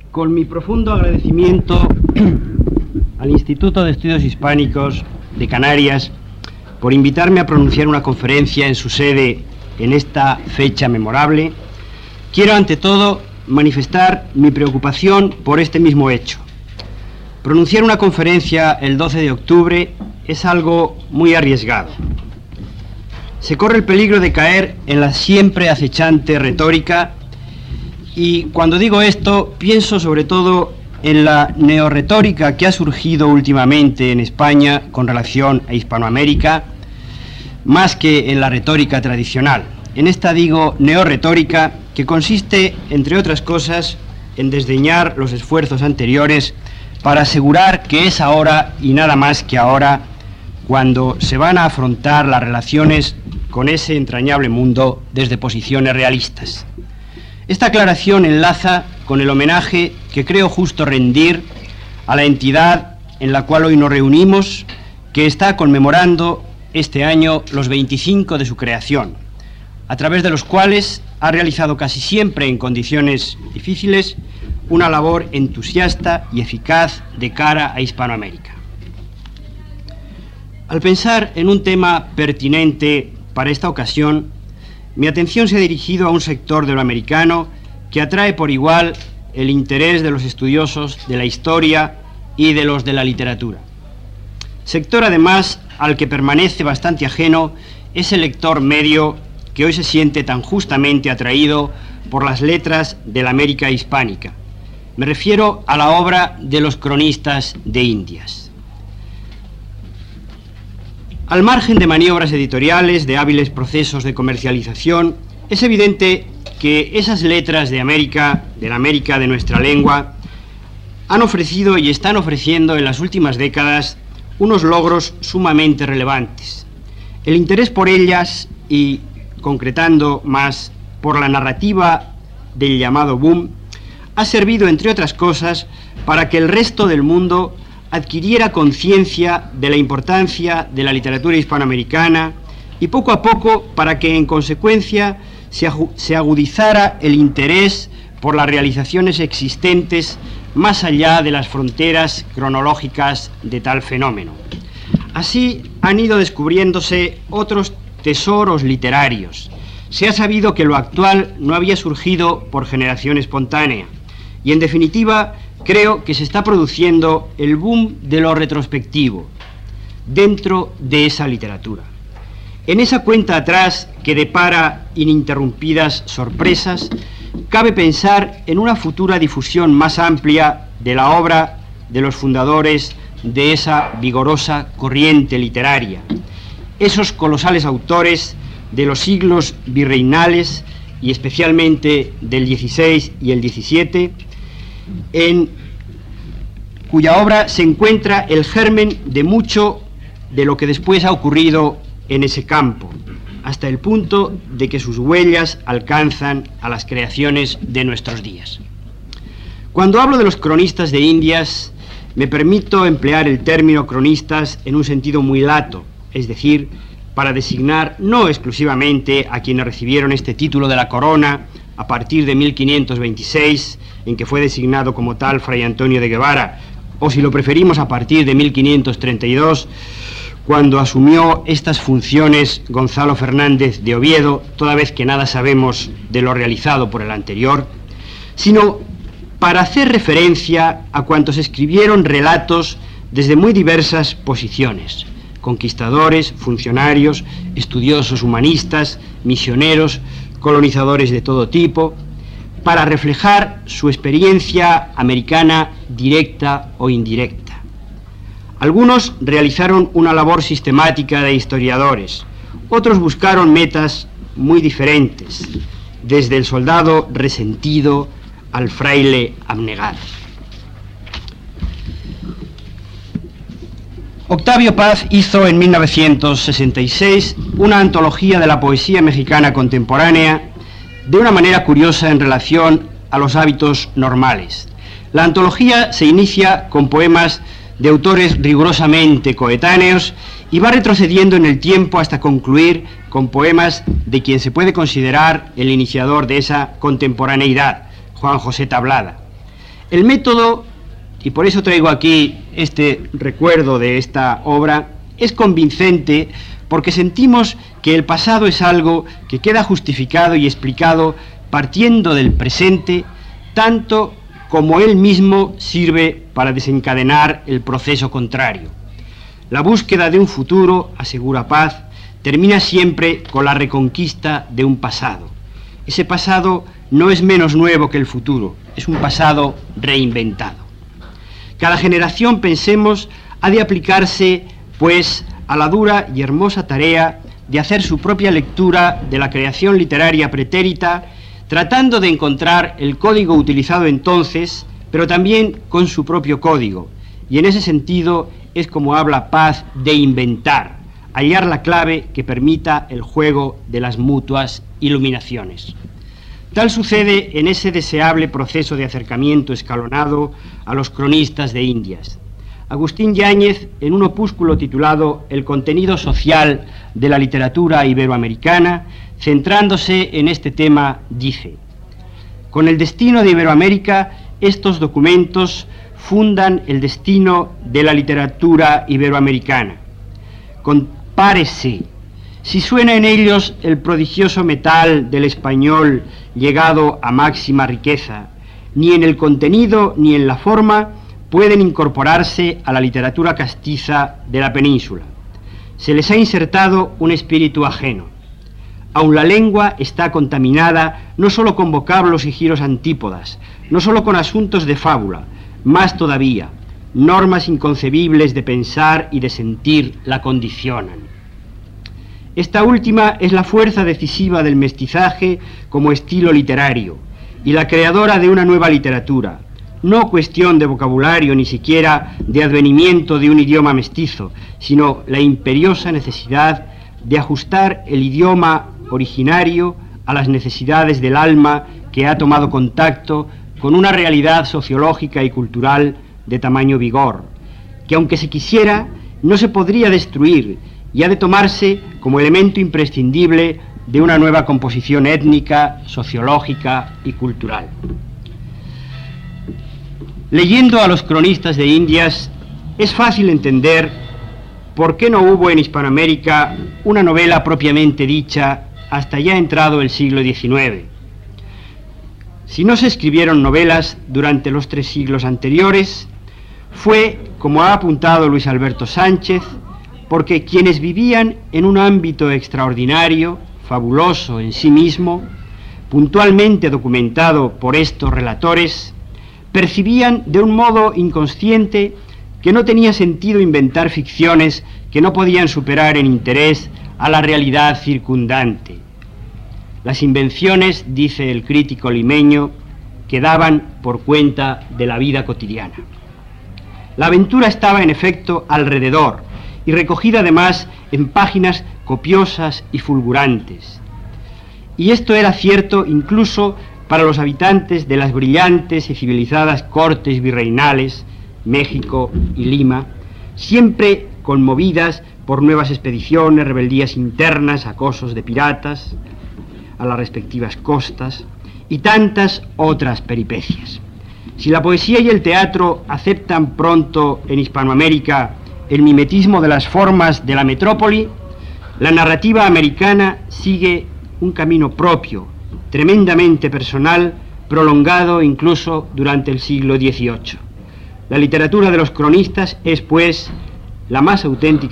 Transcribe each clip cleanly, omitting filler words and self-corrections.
con mi profundo agradecimiento al Instituto de Estudios Hispánicos de Canarias por invitarme a pronunciar una conferencia en su sede en esta fecha memorable, quiero ante todo manifestar mi preocupación por este mismo hecho. Pronunciar una conferencia el 12 de octubre es algo muy arriesgado. Se corre el peligro de caer en la siempre acechante retórica, y cuando digo esto pienso sobre todo en la neorretórica que ha surgido últimamente en España con relación a Hispanoamérica, más que en la retórica tradicional. En esta digo neorretórica, que consiste, entre otras cosas, en desdeñar los esfuerzos anteriores para asegurar que es ahora y nada más que ahora cuando se van a afrontar las relaciones con ese entrañable mundo desde posiciones realistas. Esta aclaración enlaza con el homenaje que creo justo rendir a la entidad en la cual hoy nos reunimos, que está conmemorando este año los 25 de su creación, a través de los cuales ha realizado casi siempre en condiciones difíciles una labor entusiasta y eficaz de cara a Hispanoamérica. Al pensar en un tema pertinente para esta ocasión, mi atención se ha dirigido a un sector de lo americano que atrae por igual el interés de los estudiosos de la historia y de los de la literatura. Sector, además, al que permanece bastante ajeno ese lector medio que hoy se siente tan justamente atraído por las letras de la América hispánica. Me refiero a la obra de los cronistas de Indias. Al margen de maniobras editoriales, de hábiles procesos de comercialización, es evidente que esas letras de la América de nuestra lengua, han ofrecido y están ofreciendo en las últimas décadas unos logros sumamente relevantes. El interés por ellas y, concretando más, por la narrativa del llamado boom, ha servido, entre otras cosas, para que el resto del mundo adquiriera conciencia de la importancia de la literatura hispanoamericana y poco a poco para que en consecuencia se agudizara el interés por las realizaciones existentes más allá de las fronteras cronológicas de tal fenómeno. Así han ido descubriéndose otros tesoros literarios. Se ha sabido que lo actual no había surgido por generación espontánea y, en definitiva, creo que se está produciendo el boom de lo retrospectivo dentro de esa literatura. En esa cuenta atrás que depara ininterrumpidas sorpresas, cabe pensar en una futura difusión más amplia de la obra de los fundadores de esa vigorosa corriente literaria, esos colosales autores de los siglos virreinales y especialmente del XVI y el XVII, en cuya obra se encuentra el germen de mucho de lo que después ha ocurrido en ese campo, hasta el punto de que sus huellas alcanzan a las creaciones de nuestros días. Cuando hablo de los cronistas de Indias, me permito emplear el término cronistas en un sentido muy lato, es decir, para designar no exclusivamente a quienes recibieron este título de la corona a partir de 1526, en que fue designado como tal Fray Antonio de Guevara, o si lo preferimos a partir de 1532, cuando asumió estas funciones Gonzalo Fernández de Oviedo, toda vez que nada sabemos de lo realizado por el anterior, sino para hacer referencia a cuantos escribieron relatos desde muy diversas posiciones: conquistadores, funcionarios, estudiosos humanistas, misioneros, colonizadores de todo tipo, para reflejar su experiencia americana directa o indirecta. Algunos realizaron una labor sistemática de historiadores, otros buscaron metas muy diferentes, desde el soldado resentido al fraile abnegado. Octavio Paz hizo en 1966 una antología de la poesía mexicana contemporánea de una manera curiosa en relación a los hábitos normales. La antología se inicia con poemas de autores rigurosamente coetáneos y va retrocediendo en el tiempo hasta concluir con poemas de quien se puede considerar el iniciador de esa contemporaneidad, Juan José Tablada. El método, y por eso traigo aquí este recuerdo de esta obra, es convincente porque sentimos que el pasado es algo que queda justificado y explicado partiendo del presente, tanto como él mismo sirve para desencadenar el proceso contrario. La búsqueda de un futuro, asegura Paz, termina siempre con la reconquista de un pasado. Ese pasado no es menos nuevo que el futuro, es un pasado reinventado. Cada generación, pensemos, ha de aplicarse, pues, a la dura y hermosa tarea de hacer su propia lectura de la creación literaria pretérita, tratando de encontrar el código utilizado entonces, pero también con su propio código. Y en ese sentido es como habla Paz de inventar, hallar la clave que permita el juego de las mutuas iluminaciones. Tal sucede en ese deseable proceso de acercamiento escalonado a los cronistas de Indias. Agustín Yáñez, en un opúsculo titulado El contenido social de la literatura iberoamericana, centrándose en este tema, dice: con el destino de Iberoamérica, estos documentos fundan el destino de la literatura iberoamericana. Compárese, si suena en ellos el prodigioso metal del español llegado a máxima riqueza, ni en el contenido ni en la forma pueden incorporarse a la literatura castiza de la península. Se les ha insertado un espíritu ajeno. Aun la lengua está contaminada no solo con vocablos y giros antípodas, no solo con asuntos de fábula, más todavía, normas inconcebibles de pensar y de sentir la condicionan. Esta última es la fuerza decisiva del mestizaje como estilo literario y la creadora de una nueva literatura, no cuestión de vocabulario ni siquiera de advenimiento de un idioma mestizo, sino la imperiosa necesidad de ajustar el idioma originario a las necesidades del alma que ha tomado contacto con una realidad sociológica y cultural de tamaño vigor, que aunque se quisiera, no se podría destruir y ha de tomarse como elemento imprescindible de una nueva composición étnica, sociológica y cultural. Leyendo a los cronistas de Indias, es fácil entender por qué no hubo en Hispanoamérica una novela propiamente dicha hasta ya entrado el siglo XIX. Si no se escribieron novelas durante los 3 siglos anteriores, fue, como ha apuntado Luis Alberto Sánchez, porque quienes vivían en un ámbito extraordinario, fabuloso en sí mismo, puntualmente documentado por estos relatores, percibían de un modo inconsciente que no tenía sentido inventar ficciones que no podían superar en interés a la realidad circundante. Las invenciones, dice el crítico limeño, quedaban por cuenta de la vida cotidiana. La aventura estaba en efecto alrededor y recogida además en páginas copiosas y fulgurantes. Y esto era cierto incluso para los habitantes de las brillantes y civilizadas cortes virreinales, México y Lima, siempre conmovidas por nuevas expediciones, rebeldías internas, acosos de piratas a las respectivas costas y tantas otras peripecias. Si la poesía y el teatro aceptan pronto en Hispanoamérica el mimetismo de las formas de la metrópoli, la narrativa americana sigue un camino propio, tremendamente personal, prolongado incluso durante el siglo XVIII. La literatura de los cronistas es, pues, la más auténticamente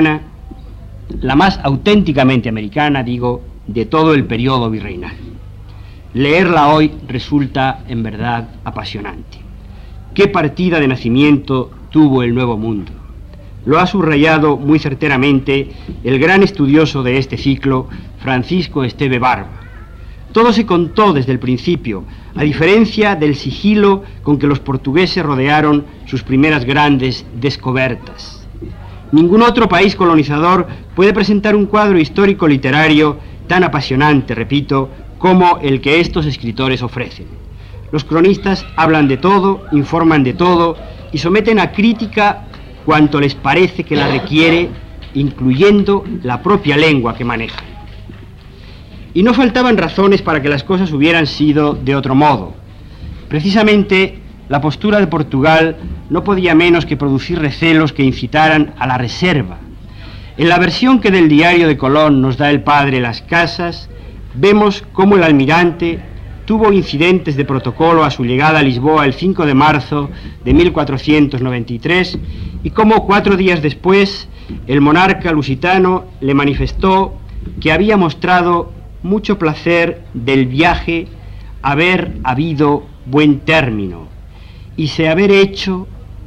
americana, de todo el periodo virreinal. Leerla hoy resulta, en verdad, apasionante. ¿Qué partida de nacimiento tuvo el Nuevo Mundo? Lo ha subrayado muy certeramente el gran estudioso de este ciclo, Francisco Esteve Barba. Todo se contó desde el principio, a diferencia del sigilo con que los portugueses rodearon sus primeras grandes descobertas. Ningún otro país colonizador puede presentar un cuadro histórico-literario tan apasionante, repito, como el que estos escritores ofrecen. Los cronistas hablan de todo, informan de todo y someten a crítica cuanto les parece que la requiere, incluyendo la propia lengua que manejan. Y no faltaban razones para que las cosas hubieran sido de otro modo. Precisamente la postura de Portugal no podía menos que producir recelos que incitaran a la reserva. En la versión que del diario de Colón nos da el padre Las Casas, vemos cómo el almirante tuvo incidentes de protocolo a su llegada a Lisboa el 5 de marzo de 1493 y cómo 4 días después el monarca lusitano le manifestó que había mostrado mucho placer del viaje, haber habido buen término y se haber hecho,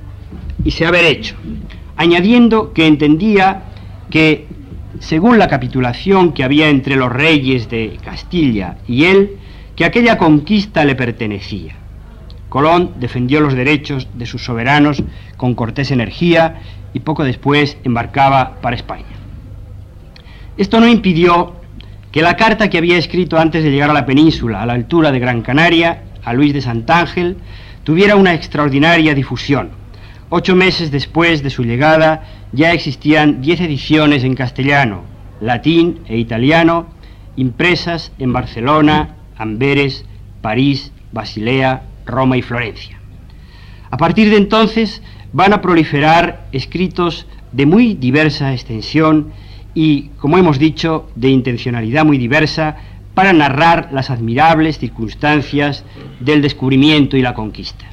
añadiendo que entendía que, según la capitulación que había entre los reyes de Castilla y él, que aquella conquista le pertenecía. Colón defendió los derechos de sus soberanos con cortés energía y poco después embarcaba para España. Esto no impidió que la carta que había escrito antes de llegar a la península, a la altura de Gran Canaria, a Luis de Santángel, tuviera una extraordinaria difusión. 8 meses después de su llegada ya existían 10 ediciones en castellano, latín e italiano, impresas en Barcelona, Amberes, París, Basilea, Roma y Florencia. A partir de entonces van a proliferar escritos de muy diversa extensión y, como hemos dicho, de intencionalidad muy diversa para narrar las admirables circunstancias del descubrimiento y la conquista.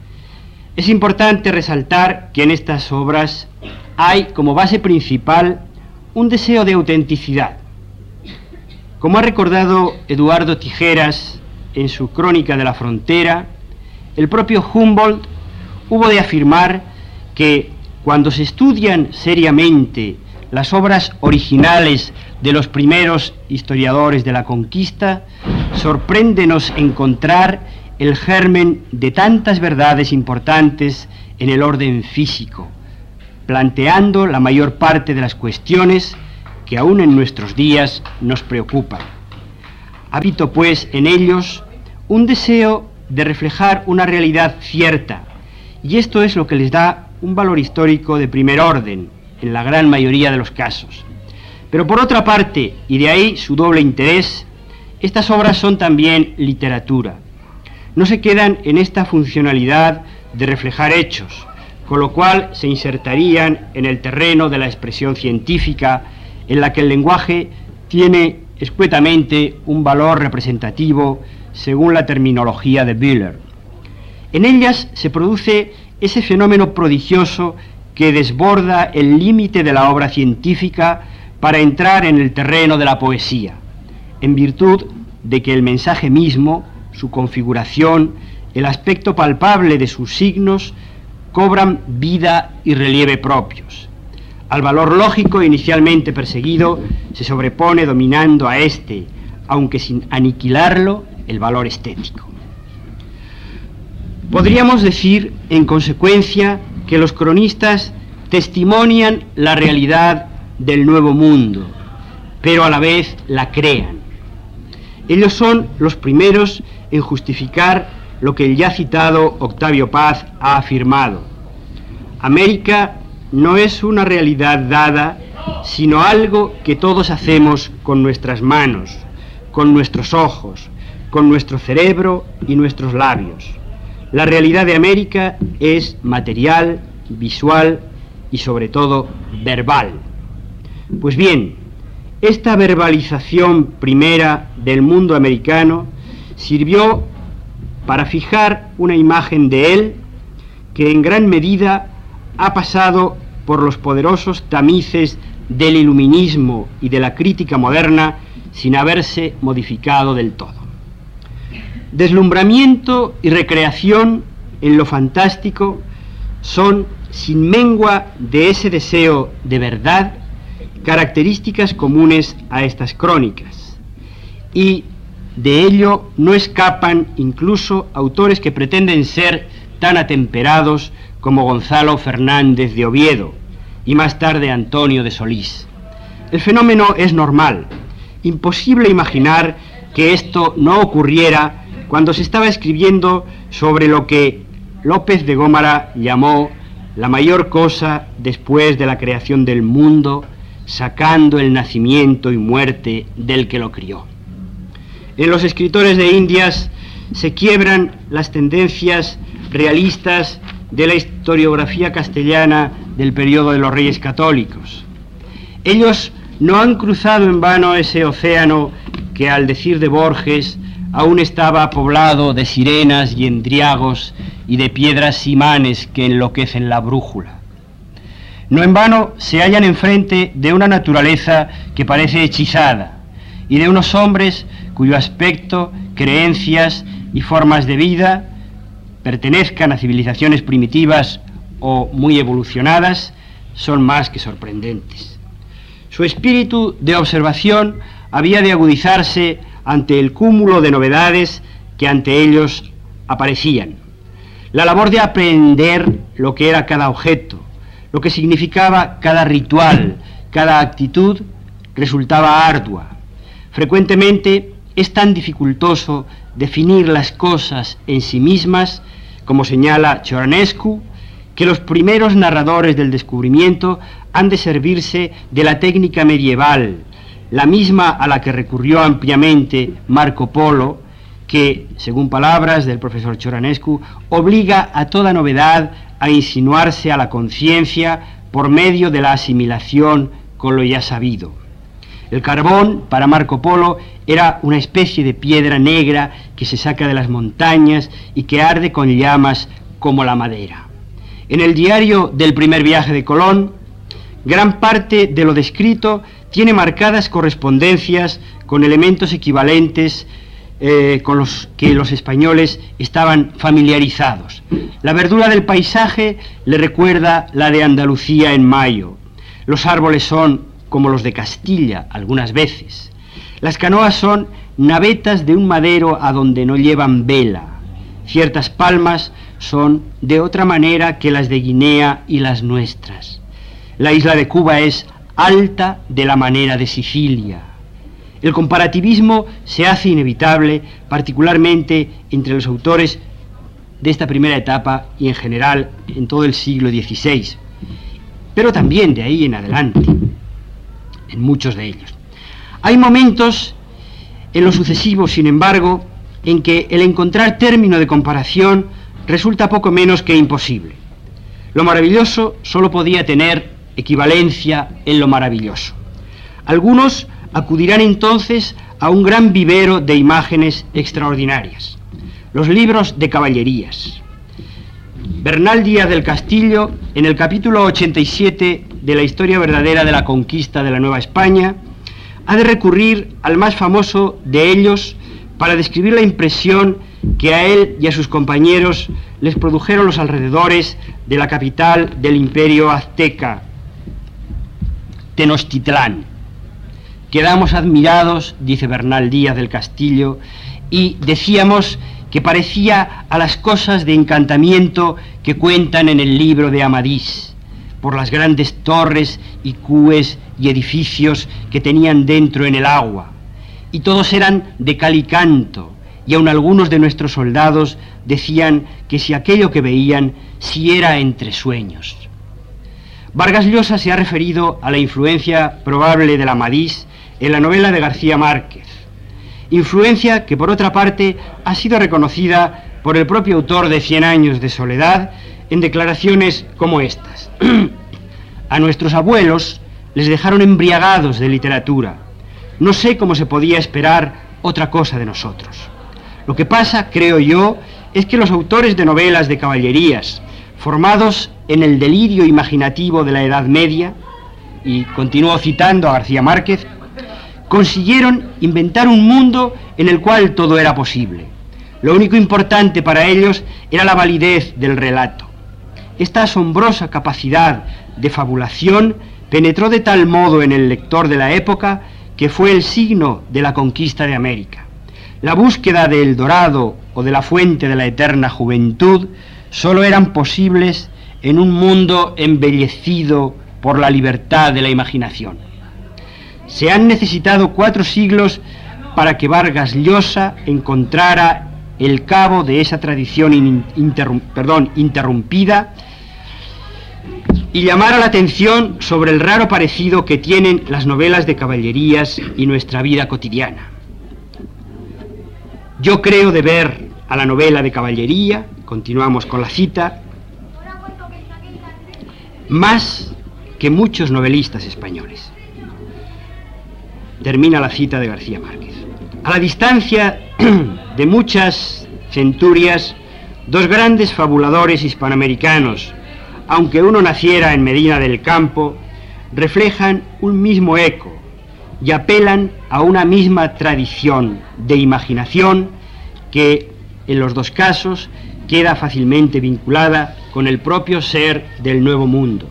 Es importante resaltar que en estas obras hay como base principal un deseo de autenticidad. Como ha recordado Eduardo Tijeras en su Crónica de la Frontera, el propio Humboldt hubo de afirmar que cuando se estudian seriamente las obras originales de los primeros historiadores de la conquista, sorpréndenos encontrar el germen de tantas verdades importantes en el orden físico, planteando la mayor parte de las cuestiones que aún en nuestros días nos preocupan. Habito pues en ellos un deseo de reflejar una realidad cierta, y esto es lo que les da un valor histórico de primer orden, en la gran mayoría de los casos. Pero por otra parte, y de ahí su doble interés, estas obras son también literatura. No se quedan en esta funcionalidad de reflejar hechos, con lo cual se insertarían en el terreno de la expresión científica, en la que el lenguaje tiene escuetamente un valor representativo según la terminología de Bühler. En ellas se produce ese fenómeno prodigioso que desborda el límite de la obra científica para entrar en el terreno de la poesía, en virtud de que el mensaje mismo, su configuración, el aspecto palpable de sus signos, cobran vida y relieve propios. Al valor lógico inicialmente perseguido se sobrepone dominando a este, aunque sin aniquilarlo, el valor estético. Podríamos decir, en consecuencia, que los cronistas testimonian la realidad del Nuevo Mundo, pero a la vez la crean. Ellos son los primeros en justificar lo que el ya citado Octavio Paz ha afirmado. América no es una realidad dada, sino algo que todos hacemos con nuestras manos, con nuestros ojos, con nuestro cerebro y nuestros labios. La realidad de América es material, visual y sobre todo verbal. Pues bien, esta verbalización primera del mundo americano sirvió para fijar una imagen de él que en gran medida ha pasado por los poderosos tamices del iluminismo y de la crítica moderna sin haberse modificado del todo. Deslumbramiento y recreación en lo fantástico son, sin mengua de ese deseo de verdad, características comunes a estas crónicas, y de ello no escapan incluso autores que pretenden ser tan atemperados como Gonzalo Fernández de Oviedo y más tarde Antonio de Solís. El fenómeno es normal, imposible imaginar que esto no ocurriera cuando se estaba escribiendo sobre lo que López de Gómara llamó la mayor cosa después de la creación del mundo, sacando el nacimiento y muerte del que lo crió. En los escritores de Indias se quiebran las tendencias realistas de la historiografía castellana del periodo de los Reyes Católicos. Ellos no han cruzado en vano ese océano que, al decir de Borges, aún estaba poblado de sirenas y endriagos y de piedras imanes que enloquecen la brújula. No en vano se hallan enfrente de una naturaleza que parece hechizada y de unos hombres cuyo aspecto, creencias y formas de vida pertenezcan a civilizaciones primitivas o muy evolucionadas, son más que sorprendentes. Su espíritu de observación había de agudizarse ante el cúmulo de novedades que ante ellos aparecían. La labor de aprender lo que era cada objeto, lo que significaba cada ritual, cada actitud, resultaba ardua. Frecuentemente es tan dificultoso definir las cosas en sí mismas, como señala Cioranescu, que los primeros narradores del descubrimiento han de servirse de la técnica medieval, la misma a la que recurrió ampliamente Marco Polo, que, según palabras del profesor Cioranescu, obliga a toda novedad a insinuarse a la conciencia por medio de la asimilación con lo ya sabido. El carbón, para Marco Polo, era una especie de piedra negra que se saca de las montañas y que arde con llamas como la madera. En el diario del primer viaje de Colón, gran parte de lo descrito tiene marcadas correspondencias con elementos equivalentes con los que los españoles estaban familiarizados. La verdura del paisaje le recuerda la de Andalucía en mayo. Los árboles son como los de Castilla algunas veces. Las canoas son navetas de un madero a donde no llevan vela. Ciertas palmas son de otra manera que las de Guinea y las nuestras. La isla de Cuba es alta de la manera de Sicilia. El comparativismo se hace inevitable, particularmente entre los autores de esta primera etapa y en general en todo el siglo XVI, pero también de ahí en adelante, en muchos de ellos. Hay momentos en lo sucesivo, sin embargo, en que el encontrar término de comparación resulta poco menos que imposible. Lo maravilloso solo podía tener equivalencia en lo maravilloso. Algunos acudirán entonces a un gran vivero de imágenes extraordinarias, los libros de caballerías. Bernal Díaz del Castillo, en el capítulo 87 de la historia verdadera de la conquista de la Nueva España, ha de recurrir al más famoso de ellos para describir la impresión que a él y a sus compañeros les produjeron los alrededores de la capital del imperio azteca, Tenochtitlán. Quedamos admirados, dice Bernal Díaz del Castillo, y decíamos que parecía a las cosas de encantamiento que cuentan en el libro de Amadís, por las grandes torres y cúes y edificios que tenían dentro en el agua, y todos eran de cal y canto, y aun algunos de nuestros soldados decían que si aquello que veían si era entre sueños. Vargas Llosa se ha referido a la influencia probable del Amadís en la novela de García Márquez, influencia que por otra parte ha sido reconocida por el propio autor de 100 años de soledad en declaraciones como estas. A nuestros abuelos les dejaron embriagados de literatura. No sé cómo se podía esperar otra cosa de nosotros. Lo que pasa, creo yo, es que los autores de novelas de caballerías, formados en el delirio imaginativo de la Edad Media, y continúo citando a García Márquez, consiguieron inventar un mundo en el cual todo era posible. Lo único importante para ellos era la validez del relato. Esta asombrosa capacidad de fabulación penetró de tal modo en el lector de la época que fue el signo de la conquista de América. La búsqueda del Dorado o de la fuente de la eterna juventud solo eran posibles en un mundo embellecido por la libertad de la imaginación. Se han necesitado 4 siglos para que Vargas Llosa encontrara el cabo de esa tradición interrumpida y llamara la atención sobre el raro parecido que tienen las novelas de caballerías y nuestra vida cotidiana. Yo creo deber a la novela de caballería continuamos con la cita, más que muchos novelistas españoles. Termina la cita de García Márquez. A la distancia de muchas centurias, dos grandes fabuladores hispanoamericanos, aunque uno naciera en Medina del Campo, reflejan un mismo eco y apelan a una misma tradición de imaginación que, en los dos casos, queda fácilmente vinculada con el propio ser del Nuevo Mundo.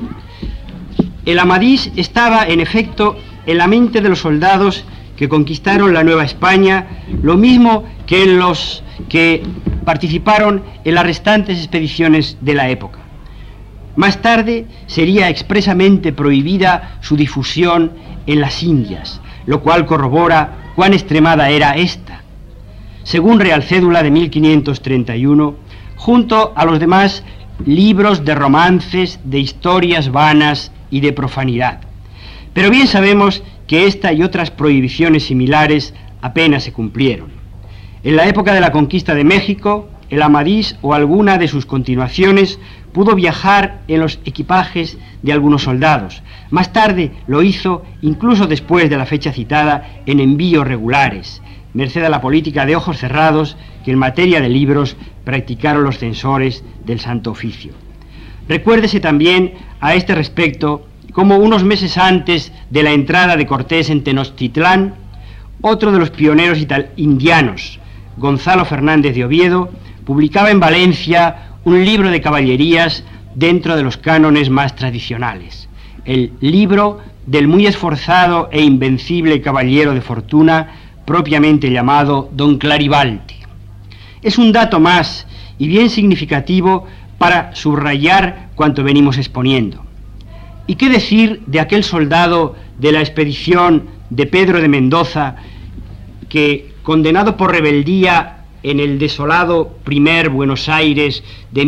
El Amadís estaba, en efecto, en la mente de los soldados que conquistaron la Nueva España, lo mismo que en los que participaron en las restantes expediciones de la época. Más tarde sería expresamente prohibida su difusión en las Indias, lo cual corrobora cuán extremada era esta. Según Real Cédula de 1531, junto a los demás libros de romances, de historias vanas y de profanidad. Pero bien sabemos que esta y otras prohibiciones similares apenas se cumplieron. En la época de la conquista de México, el Amadís o alguna de sus continuaciones pudo viajar en los equipajes de algunos soldados. Más tarde lo hizo, incluso después de la fecha citada, en envíos regulares, merced a la política de ojos cerrados que en materia de libros practicaron los censores del Santo Oficio. Recuérdese también a este respecto como unos meses antes de la entrada de Cortés en Tenochtitlán, otro de los pioneros indianos, Gonzalo Fernández de Oviedo, publicaba en Valencia un libro de caballerías dentro de los cánones más tradicionales, el libro del muy esforzado e invencible caballero de fortuna, propiamente llamado Don Clarivalte. Es un dato más y bien significativo para subrayar cuanto venimos exponiendo. ¿Y qué decir de aquel soldado de la expedición de Pedro de Mendoza que, condenado por rebeldía en el desolado primer Buenos Aires de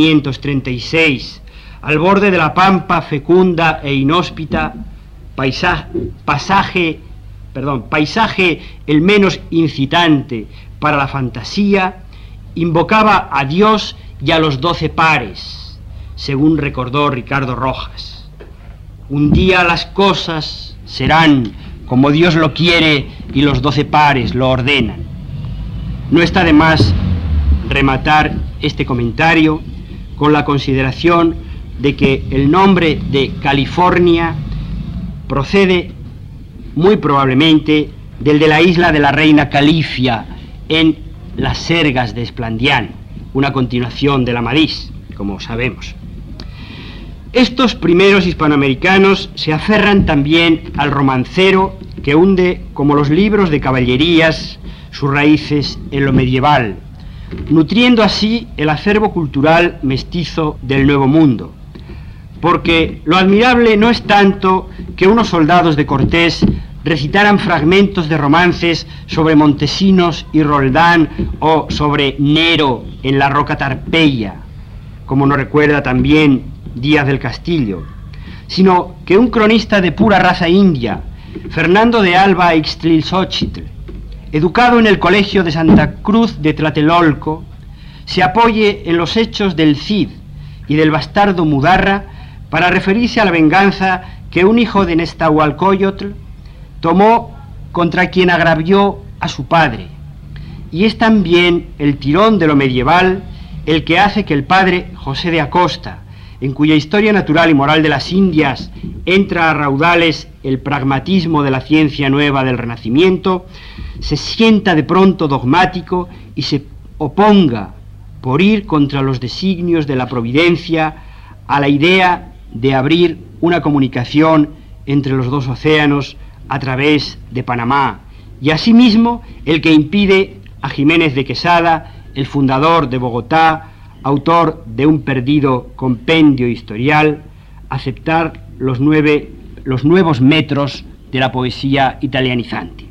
1536, al borde de la pampa fecunda e inhóspita, paisaje el menos incitante para la fantasía, invocaba a Dios y a los 12 pares, según recordó Ricardo Rojas? Un día las cosas serán como Dios lo quiere y los 12 pares lo ordenan. No está de más rematar este comentario con la consideración de que el nombre de California procede muy probablemente del de la isla de la reina Califia en las Sergas de Esplandián, una continuación del Amadís, como sabemos. Estos primeros hispanoamericanos se aferran también al romancero que hunde, como los libros de caballerías, sus raíces en lo medieval, nutriendo así el acervo cultural mestizo del Nuevo Mundo. Porque lo admirable no es tanto que unos soldados de Cortés recitaran fragmentos de romances sobre Montesinos y Roldán o sobre Nero en la Roca Tarpeya, como nos recuerda también Díaz del Castillo, sino que un cronista de pura raza india, Fernando de Alba Ixtlilxóchitl, educado en el colegio de Santa Cruz de Tlatelolco, se apoye en los hechos del Cid y del bastardo Mudarra para referirse a la venganza que un hijo de Nestahualcóyotl tomó contra quien agravió a su padre. Y es también el tirón de lo medieval el que hace que el padre José de Acosta, en cuya historia natural y moral de las Indias entra a raudales el pragmatismo de la ciencia nueva del Renacimiento, se sienta de pronto dogmático y se oponga, por ir contra los designios de la providencia, a la idea de abrir una comunicación entre los dos océanos a través de Panamá, y asimismo el que impide a Jiménez de Quesada, el fundador de Bogotá, autor de un perdido compendio historial, aceptar los nuevos metros de la poesía italianizante.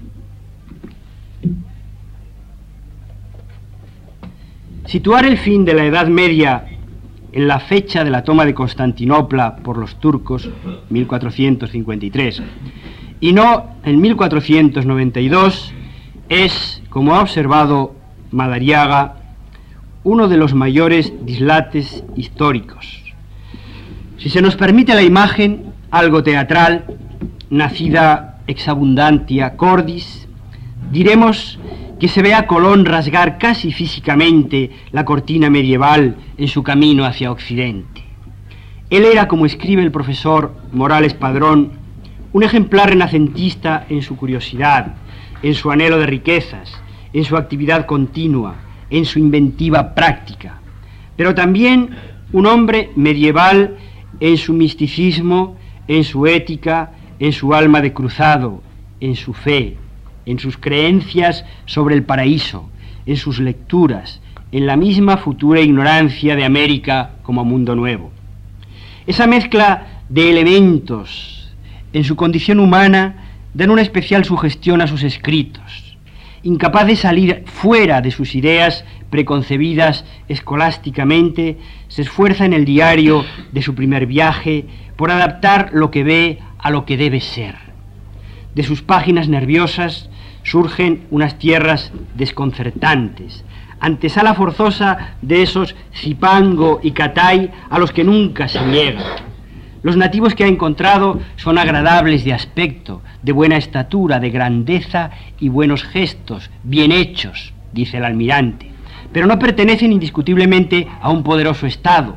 Situar el fin de la Edad Media en la fecha de la toma de Constantinopla por los turcos, 1453, y no en 1492, es, como ha observado Madariaga, uno de los mayores dislates históricos. Si se nos permite la imagen, algo teatral, nacida ex abundantia cordis, diremos que se ve a Colón rasgar casi físicamente la cortina medieval en su camino hacia Occidente. Él era, como escribe el profesor Morales Padrón, un ejemplar renacentista en su curiosidad, en su anhelo de riquezas, en su actividad continua, en su inventiva práctica, pero también un hombre medieval en su misticismo, en su ética, en su alma de cruzado, en su fe, en sus creencias sobre el paraíso, en sus lecturas, en la misma futura ignorancia de América como mundo nuevo. Esa mezcla de elementos en su condición humana dan una especial sugestión a sus escritos. Incapaz de salir fuera de sus ideas preconcebidas escolásticamente, se esfuerza en el diario de su primer viaje por adaptar lo que ve a lo que debe ser. De sus páginas nerviosas surgen unas tierras desconcertantes, antesala forzosa de esos Zipango y Catay a los que nunca se llega. Los nativos que ha encontrado son agradables de aspecto, de buena estatura, de grandeza y buenos gestos, bien hechos, dice el almirante, pero no pertenecen indiscutiblemente a un poderoso estado.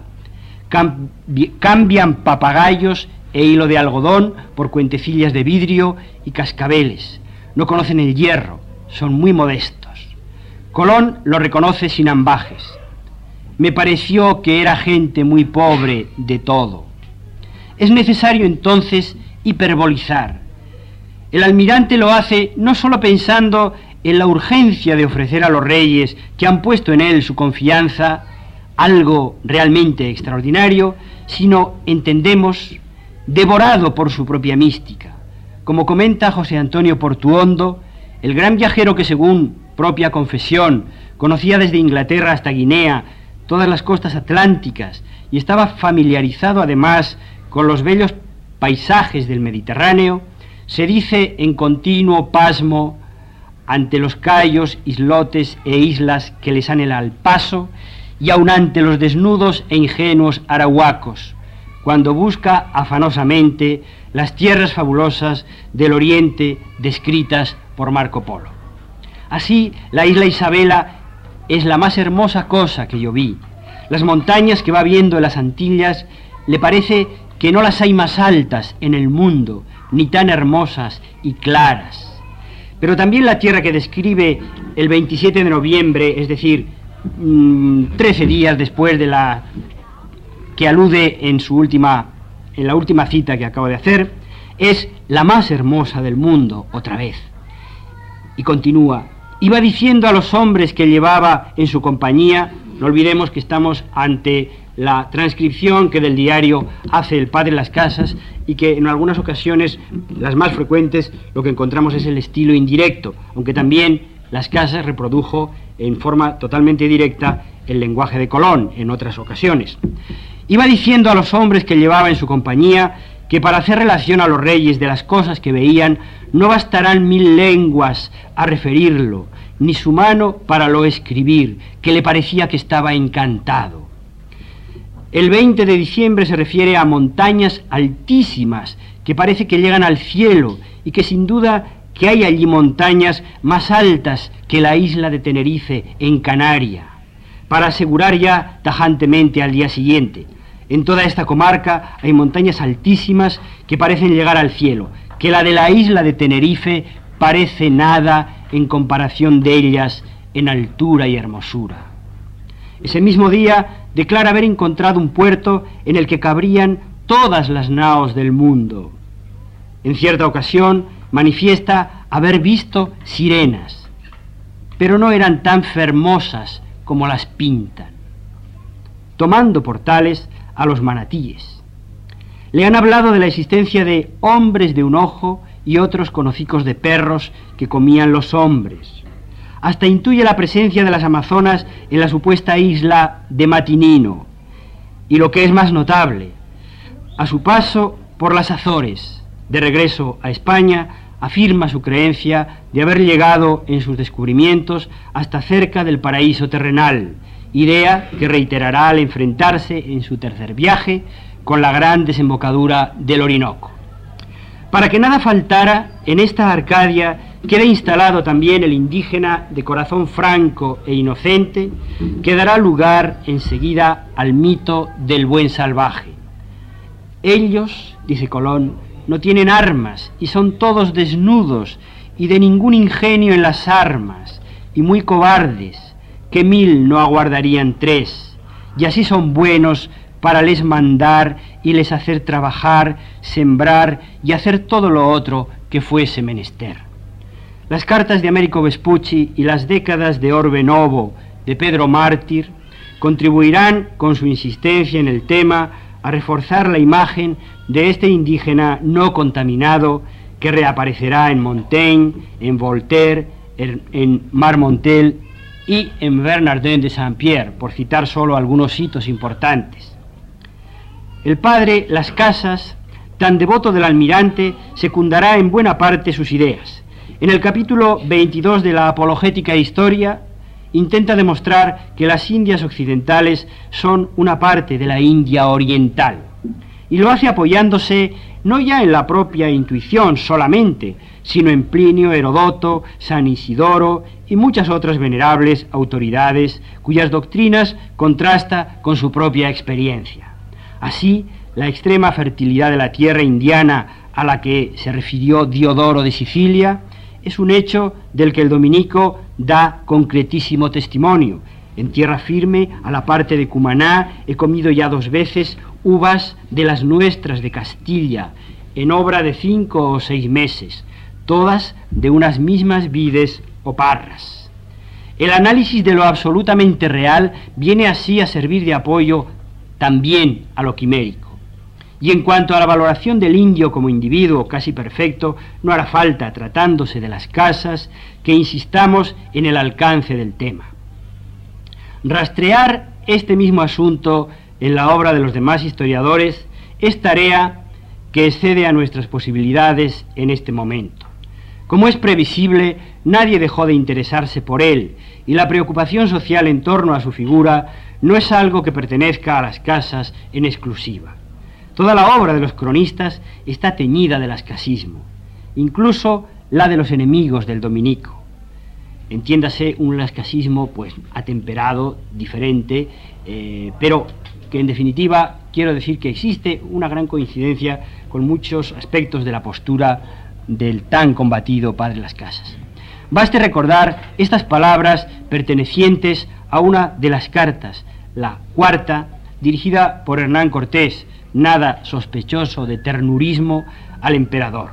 Cambian papagayos e hilo de algodón por cuentecillas de vidrio y cascabeles. No conocen el hierro, son muy modestos. Colón lo reconoce sin ambajes. Me pareció que era gente muy pobre de todo. Es necesario entonces hiperbolizar. El almirante lo hace no solo pensando en la urgencia de ofrecer a los reyes que han puesto en él su confianza algo realmente extraordinario, sino, entendemos, devorado por su propia mística. Como comenta José Antonio Portuondo, el gran viajero que, según propia confesión, conocía desde Inglaterra hasta Guinea todas las costas atlánticas y estaba familiarizado además con los bellos paisajes del Mediterráneo, se dice en continuo pasmo ante los cayos, islotes e islas que les han al paso y aun ante los desnudos e ingenuos arahuacos, cuando busca afanosamente las tierras fabulosas del Oriente descritas por Marco Polo. Así, la isla Isabela es la más hermosa cosa que yo vi. Las montañas que va viendo en las Antillas le parece que no las hay más altas en el mundo, ni tan hermosas y claras. Pero también la tierra que describe el 27 de noviembre, es decir, 13 días después de la que alude en la última cita que acabo de hacer, es la más hermosa del mundo otra vez. Y continúa, iba diciendo a los hombres que llevaba en su compañía, no olvidemos que estamos ante la transcripción que del diario hace el padre Las Casas y que en algunas ocasiones, las más frecuentes, lo que encontramos es el estilo indirecto, aunque también Las Casas reprodujo en forma totalmente directa el lenguaje de Colón en otras ocasiones. Iba diciendo a los hombres que llevaba en su compañía que para hacer relación a los reyes de las cosas que veían no bastarán 1000 lenguas a referirlo, ni su mano para lo escribir, que le parecía que estaba encantado. El 20 de diciembre se refiere a montañas altísimas que parece que llegan al cielo y que sin duda que hay allí montañas más altas que la isla de Tenerife en Canaria, para asegurar ya tajantemente al día siguiente: en toda esta comarca hay montañas altísimas que parecen llegar al cielo, que la de la isla de Tenerife parece nada en comparación de ellas en altura y hermosura. Ese mismo día declara haber encontrado un puerto en el que cabrían todas las naos del mundo. En cierta ocasión manifiesta haber visto sirenas, pero no eran tan fermosas como las pintan, tomando por tales a los manatíes. Le han hablado de la existencia de hombres de un ojo y otros con hocicos de perros que comían los hombres. Hasta intuye la presencia de las amazonas en la supuesta isla de Matinino. Y lo que es más notable, a su paso por las Azores, de regreso a España, afirma su creencia de haber llegado en sus descubrimientos hasta cerca del paraíso terrenal idea que reiterará al enfrentarse en su tercer viaje con la gran desembocadura del Orinoco. Para que nada faltara, en esta Arcadia queda instalado también el indígena de corazón franco e inocente, que dará lugar enseguida al mito del buen salvaje. Ellos, dice Colón, no tienen armas y son todos desnudos y de ningún ingenio en las armas y muy cobardes, que 1000 no aguardarían 3, y así son buenos para les mandar y les hacer trabajar, sembrar y hacer todo lo otro que fuese menester. Las cartas de Américo Vespucci y las décadas de Orbe Novo de Pedro Mártir contribuirán con su insistencia en el tema a reforzar la imagen de este indígena no contaminado que reaparecerá en Montaigne, en Voltaire, en Marmontel y en Bernardin de Saint-Pierre, por citar solo algunos hitos importantes. El padre Las Casas, tan devoto del almirante, secundará en buena parte sus ideas. En el capítulo 22 de la Apologética Historia, intenta demostrar que las Indias occidentales son una parte de la India oriental, y lo hace apoyándose no ya en la propia intuición solamente, sino en Plinio, Herodoto, San Isidoro y muchas otras venerables autoridades cuyas doctrinas contrasta con su propia experiencia. Así, la extrema fertilidad de la tierra indiana a la que se refirió Diodoro de Sicilia es un hecho del que el dominico da concretísimo testimonio. En tierra firme, a la parte de Cumaná, he comido ya 2 veces uvas de las nuestras de Castilla, en obra de 5 o 6 meses, todas de unas mismas vides o parras. El análisis de lo absolutamente real viene así a servir de apoyo también a lo quimérico. Y en cuanto a la valoración del indio como individuo casi perfecto, no hará falta, tratándose de Las Casas, que insistamos en el alcance del tema. Rastrear este mismo asunto en la obra de los demás historiadores es tarea que excede a nuestras posibilidades en este momento. Como es previsible, nadie dejó de interesarse por él, y la preocupación social en torno a su figura no es algo que pertenezca a Las Casas en exclusiva. Toda la obra de los cronistas está teñida del lascasismo, incluso la de los enemigos del dominico. Entiéndase un lascasismo pues atemperado, diferente, pero que en definitiva quiero decir que existe una gran coincidencia con muchos aspectos de la postura del tan combatido padre Las Casas. Baste recordar estas palabras pertenecientes a una de las cartas, la cuarta, dirigida por Hernán Cortés, nada sospechoso de ternurismo, al emperador,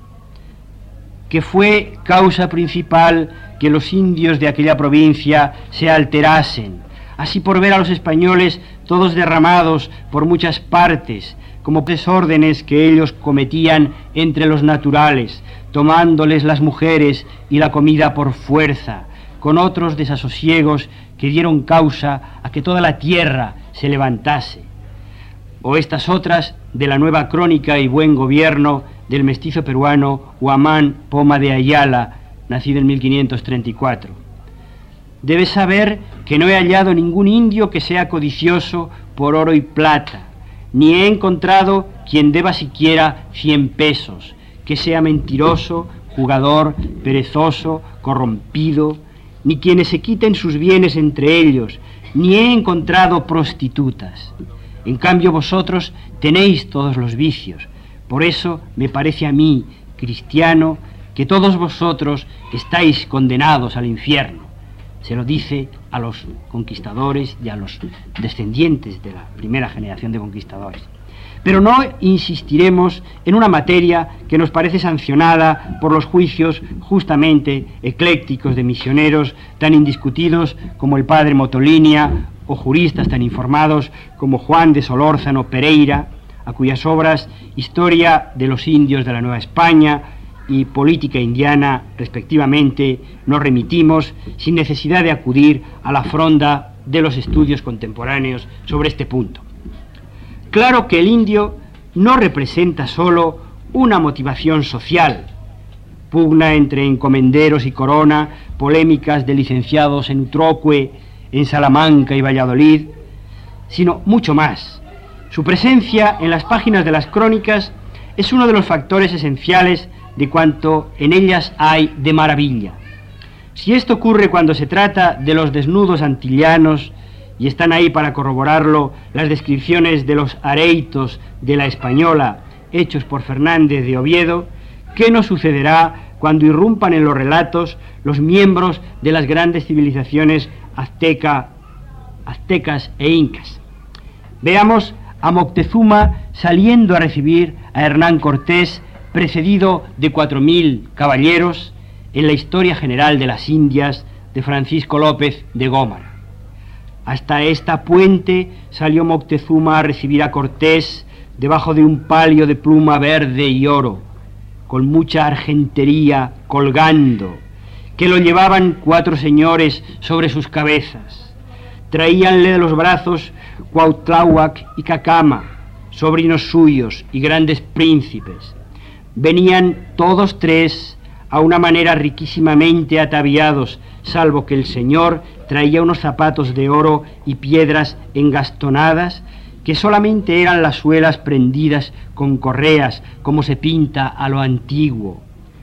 que fue causa principal que los indios de aquella provincia se alterasen, así por ver a los españoles todos derramados por muchas partes, como desórdenes que ellos cometían entre los naturales, tomándoles las mujeres y la comida por fuerza, con otros desasosiegos que dieron causa a que toda la tierra se levantase. O estas otras de la nueva crónica y buen gobierno del mestizo peruano Huamán Poma de Ayala, nacido en 1534. Debes saber que no he hallado ningún indio que sea codicioso por oro y plata, ni he encontrado quien deba siquiera 100 pesos, que sea mentiroso, jugador, perezoso, corrompido, ni quienes se quiten sus bienes entre ellos, ni he encontrado prostitutas. En cambio vosotros tenéis todos los vicios. Por eso me parece a mí, cristiano, que todos vosotros estáis condenados al infierno. Se lo dice a los conquistadores y a los descendientes de la primera generación de conquistadores. Pero no insistiremos en una materia que nos parece sancionada por los juicios justamente eclécticos de misioneros tan indiscutidos como el padre Motolinia, o juristas tan informados como Juan de Solórzano Pereira, a cuyas obras Historia de los Indios de la Nueva España y Política Indiana, respectivamente, nos remitimos sin necesidad de acudir a la fronda de los estudios contemporáneos sobre este punto. Claro que el indio no representa solo una motivación social, pugna entre encomenderos y corona, polémicas de licenciados en Utroque en Salamanca y Valladolid, sino mucho más. Su presencia en las páginas de las crónicas es uno de los factores esenciales de cuanto en ellas hay de maravilla. Si esto ocurre cuando se trata de los desnudos antillanos, y están ahí para corroborarlo las descripciones de los areitos de la Española hechos por Fernández de Oviedo, ¿qué nos sucederá cuando irrumpan en los relatos los miembros de las grandes civilizaciones aztecas e incas? Veamos a Moctezuma saliendo a recibir a Hernán Cortés, precedido de 4000 caballeros, en la Historia General de las Indias de Francisco López de Gómara. Hasta esta puente salió Moctezuma a recibir a Cortés debajo de un palio de pluma verde y oro, con mucha argentería colgando, que lo llevaban 4 señores sobre sus cabezas. Traíanle de los brazos Cuautláhuac y Cacama, sobrinos suyos y grandes príncipes. Venían todos 3 a una manera riquísimamente ataviados, salvo que el señor traía unos zapatos de oro y piedras engastonadas, que solamente eran las suelas prendidas con correas, como se pinta a lo antiguo.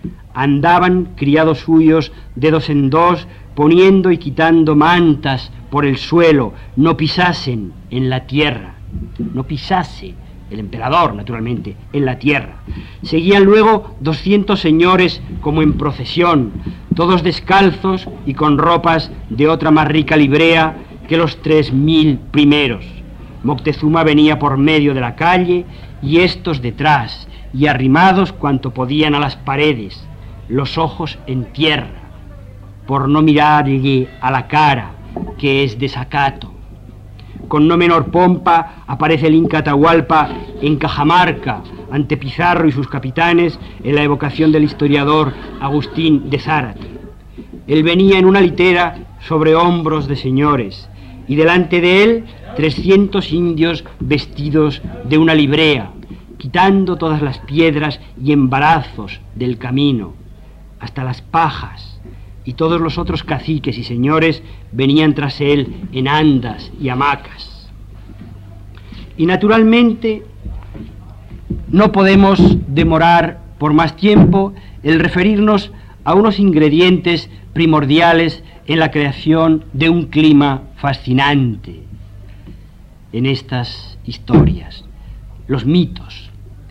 Andaban criados suyos de 2 en 2, poniendo y quitando mantas por el suelo, no pisasen en la tierra, no pisase el emperador, naturalmente, en la tierra. Seguían luego 200 señores como en procesión, todos descalzos y con ropas de otra más rica librea que los 3000 primeros. Moctezuma venía por medio de la calle y estos detrás, y arrimados cuanto podían a las paredes, los ojos en tierra, por no mirarle a la cara, que es desacato. Con no menor pompa aparece el Inca Atahualpa en Cajamarca, ante Pizarro y sus capitanes, en la evocación del historiador Agustín de Zárate. Él venía en una litera sobre hombros de señores, y delante de él 300 indios vestidos de una librea, quitando todas las piedras y embarazos del camino, hasta las pajas, y todos los otros caciques y señores venían tras él en andas y hamacas. Y naturalmente no podemos demorar por más tiempo el referirnos a unos ingredientes primordiales en la creación de un clima fascinante en estas historias: los mitos.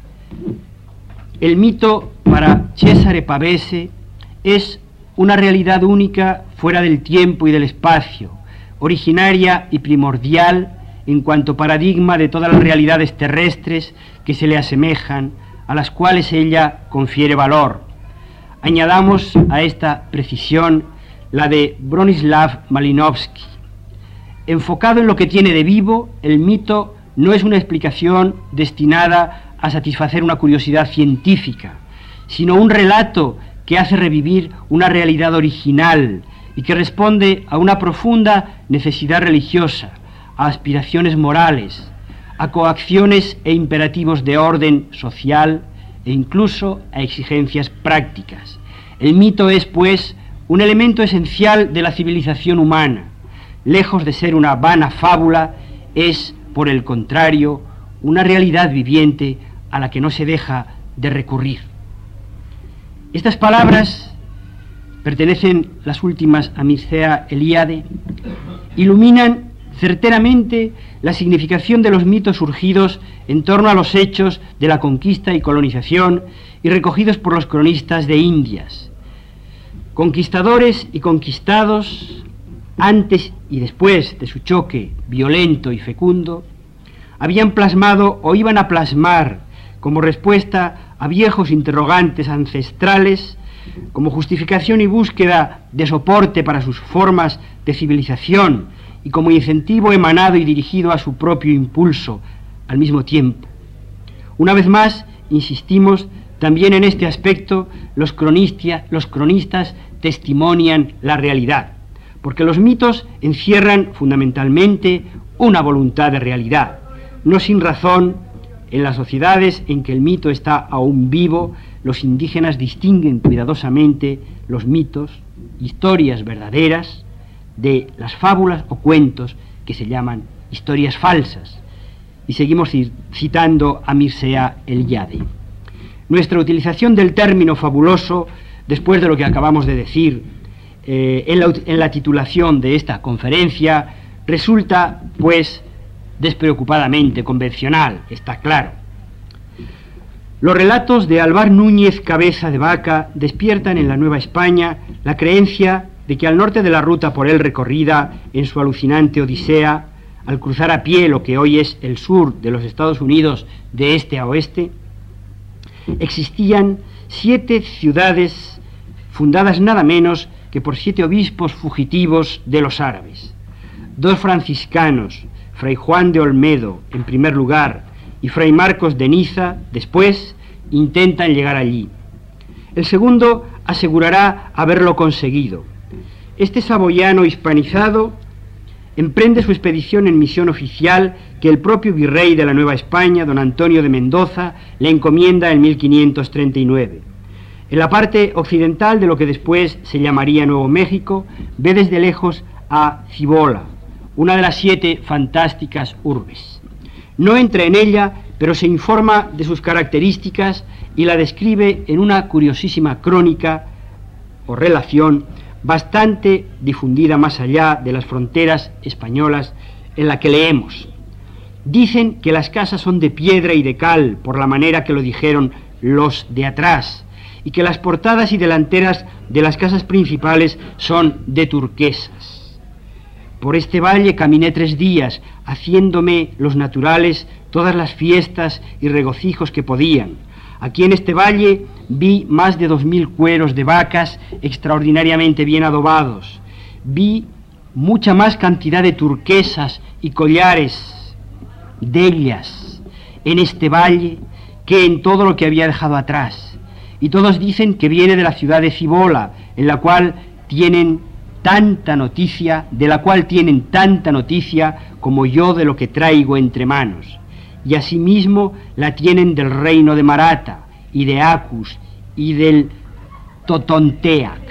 El mito para Cesare Pavese es una realidad única fuera del tiempo y del espacio, originaria y primordial en cuanto paradigma de todas las realidades terrestres que se le asemejan, a las cuales ella confiere valor. Añadamos a esta precisión la de Bronislaw Malinowski. Enfocado en lo que tiene de vivo, el mito no es una explicación destinada a satisfacer una curiosidad científica, sino un relato que hace revivir una realidad original y que responde a una profunda necesidad religiosa, a aspiraciones morales, a coacciones e imperativos de orden social e incluso a exigencias prácticas. El mito es, pues, un elemento esencial de la civilización humana. Lejos de ser una vana fábula, es, por el contrario, una realidad viviente a la que no se deja de recurrir. Estas palabras pertenecen las últimas a Mircea Eliade, iluminan certeramente la significación de los mitos surgidos en torno a los hechos de la conquista y colonización y recogidos por los cronistas de Indias. Conquistadores y conquistados, antes y después de su choque violento y fecundo, habían plasmado o iban a plasmar como respuesta a viejos interrogantes ancestrales, como justificación y búsqueda de soporte para sus formas de civilización y como incentivo emanado y dirigido a su propio impulso al mismo tiempo. Una vez más, insistimos, también en este aspecto los cronistas testimonian la realidad, porque los mitos encierran fundamentalmente una voluntad de realidad. No sin razón, en las sociedades en que el mito está aún vivo, los indígenas distinguen cuidadosamente los mitos, historias verdaderas, de las fábulas o cuentos que se llaman historias falsas. Y seguimos citando a Mircea Eliade. Nuestra utilización del término fabuloso, después de lo que acabamos de decir en la titulación de esta conferencia, resulta, pues, despreocupadamente convencional, está claro. Los relatos de Alvar Núñez Cabeza de Vaca despiertan en la Nueva España la creencia de que al norte de la ruta por él recorrida en su alucinante odisea, al cruzar a pie lo que hoy es el sur de los Estados Unidos de este a oeste, existían 7 ciudades fundadas nada menos que por 7 obispos fugitivos de los árabes. 2 franciscanos, Fray Juan de Olmedo en primer lugar y Fray Marcos de Niza después, intentan llegar allí. El segundo asegurará haberlo conseguido. Este saboyano hispanizado emprende su expedición en misión oficial que el propio virrey de la Nueva España, don Antonio de Mendoza, le encomienda en 1539. En la parte occidental de lo que después se llamaría Nuevo México, ve desde lejos a Cibola, una de las 7 fantásticas urbes. No entra en ella, pero se informa de sus características y la describe en una curiosísima crónica o relación bastante difundida más allá de las fronteras españolas, en la que leemos: dicen que las casas son de piedra y de cal, por la manera que lo dijeron los de atrás, y que las portadas y delanteras de las casas principales son de turquesas. Por este valle caminé 3 días, haciéndome los naturales todas las fiestas y regocijos que podían. Aquí en este valle vi más de 2000 cueros de vacas extraordinariamente bien adobados. Vi mucha más cantidad de turquesas y collares de ellas en este valle que en todo lo que había dejado atrás. Y todos dicen que viene de la ciudad de Cibola, en la cual tienen tanta noticia, como yo de lo que traigo entre manos. Y asimismo la tienen del reino de Marata, y de Acus, y del Totonteac.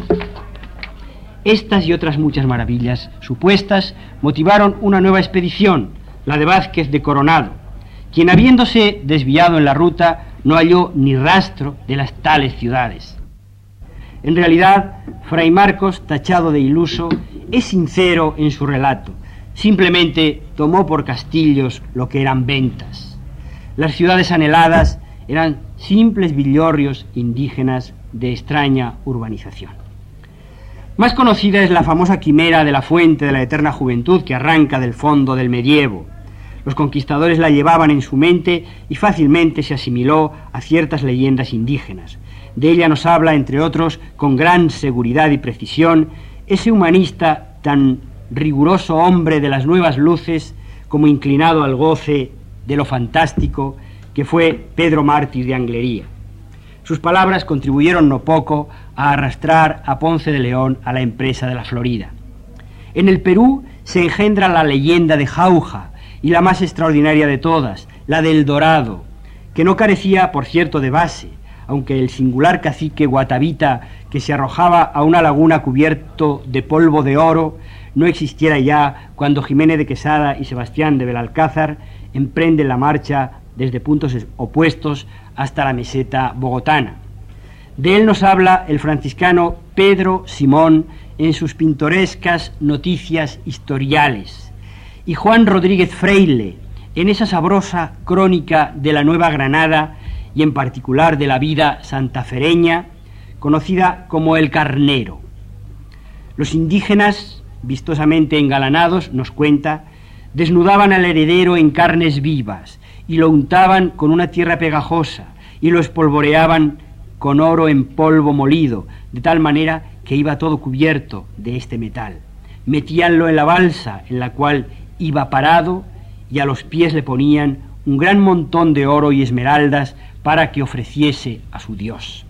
Estas y otras muchas maravillas supuestas motivaron una nueva expedición, la de Vázquez de Coronado, quien, habiéndose desviado en la ruta, no halló ni rastro de las tales ciudades. En realidad, Fray Marcos, tachado de iluso, es sincero en su relato. Simplemente tomó por castillos lo que eran ventas. Las ciudades anheladas eran simples villorrios indígenas de extraña urbanización. Más conocida es la famosa quimera de la fuente de la eterna juventud que arranca del fondo del medievo. Los conquistadores la llevaban en su mente y fácilmente se asimiló a ciertas leyendas indígenas. De ella nos habla, entre otros, con gran seguridad y precisión, ese humanista tan riguroso hombre de las nuevas luces como inclinado al goce de lo fantástico que fue Pedro Mártir de Anglería. Sus palabras contribuyeron no poco a arrastrar a Ponce de León a la empresa de la Florida. En el Perú se engendra la leyenda de Jauja y la más extraordinaria de todas, la del Dorado, que no carecía, por cierto, de base, aunque el singular cacique Guatavita, que se arrojaba a una laguna cubierto de polvo de oro, no existiera ya cuando Jiménez de Quesada y Sebastián de Belalcázar emprenden la marcha desde puntos opuestos hasta la meseta bogotana. De él nos habla el franciscano Pedro Simón en sus pintorescas noticias historiales, y Juan Rodríguez Freile en esa sabrosa crónica de la Nueva Granada y en particular de la vida santafereña, conocida como El Carnero. Los indígenas, vistosamente engalanados, nos cuenta, desnudaban al heredero en carnes vivas y lo untaban con una tierra pegajosa y lo espolvoreaban con oro en polvo molido, de tal manera que iba todo cubierto de este metal. Metíanlo en la balsa en la cual iba parado y a los pies le ponían un gran montón de oro y esmeraldas para que ofreciese a su Dios.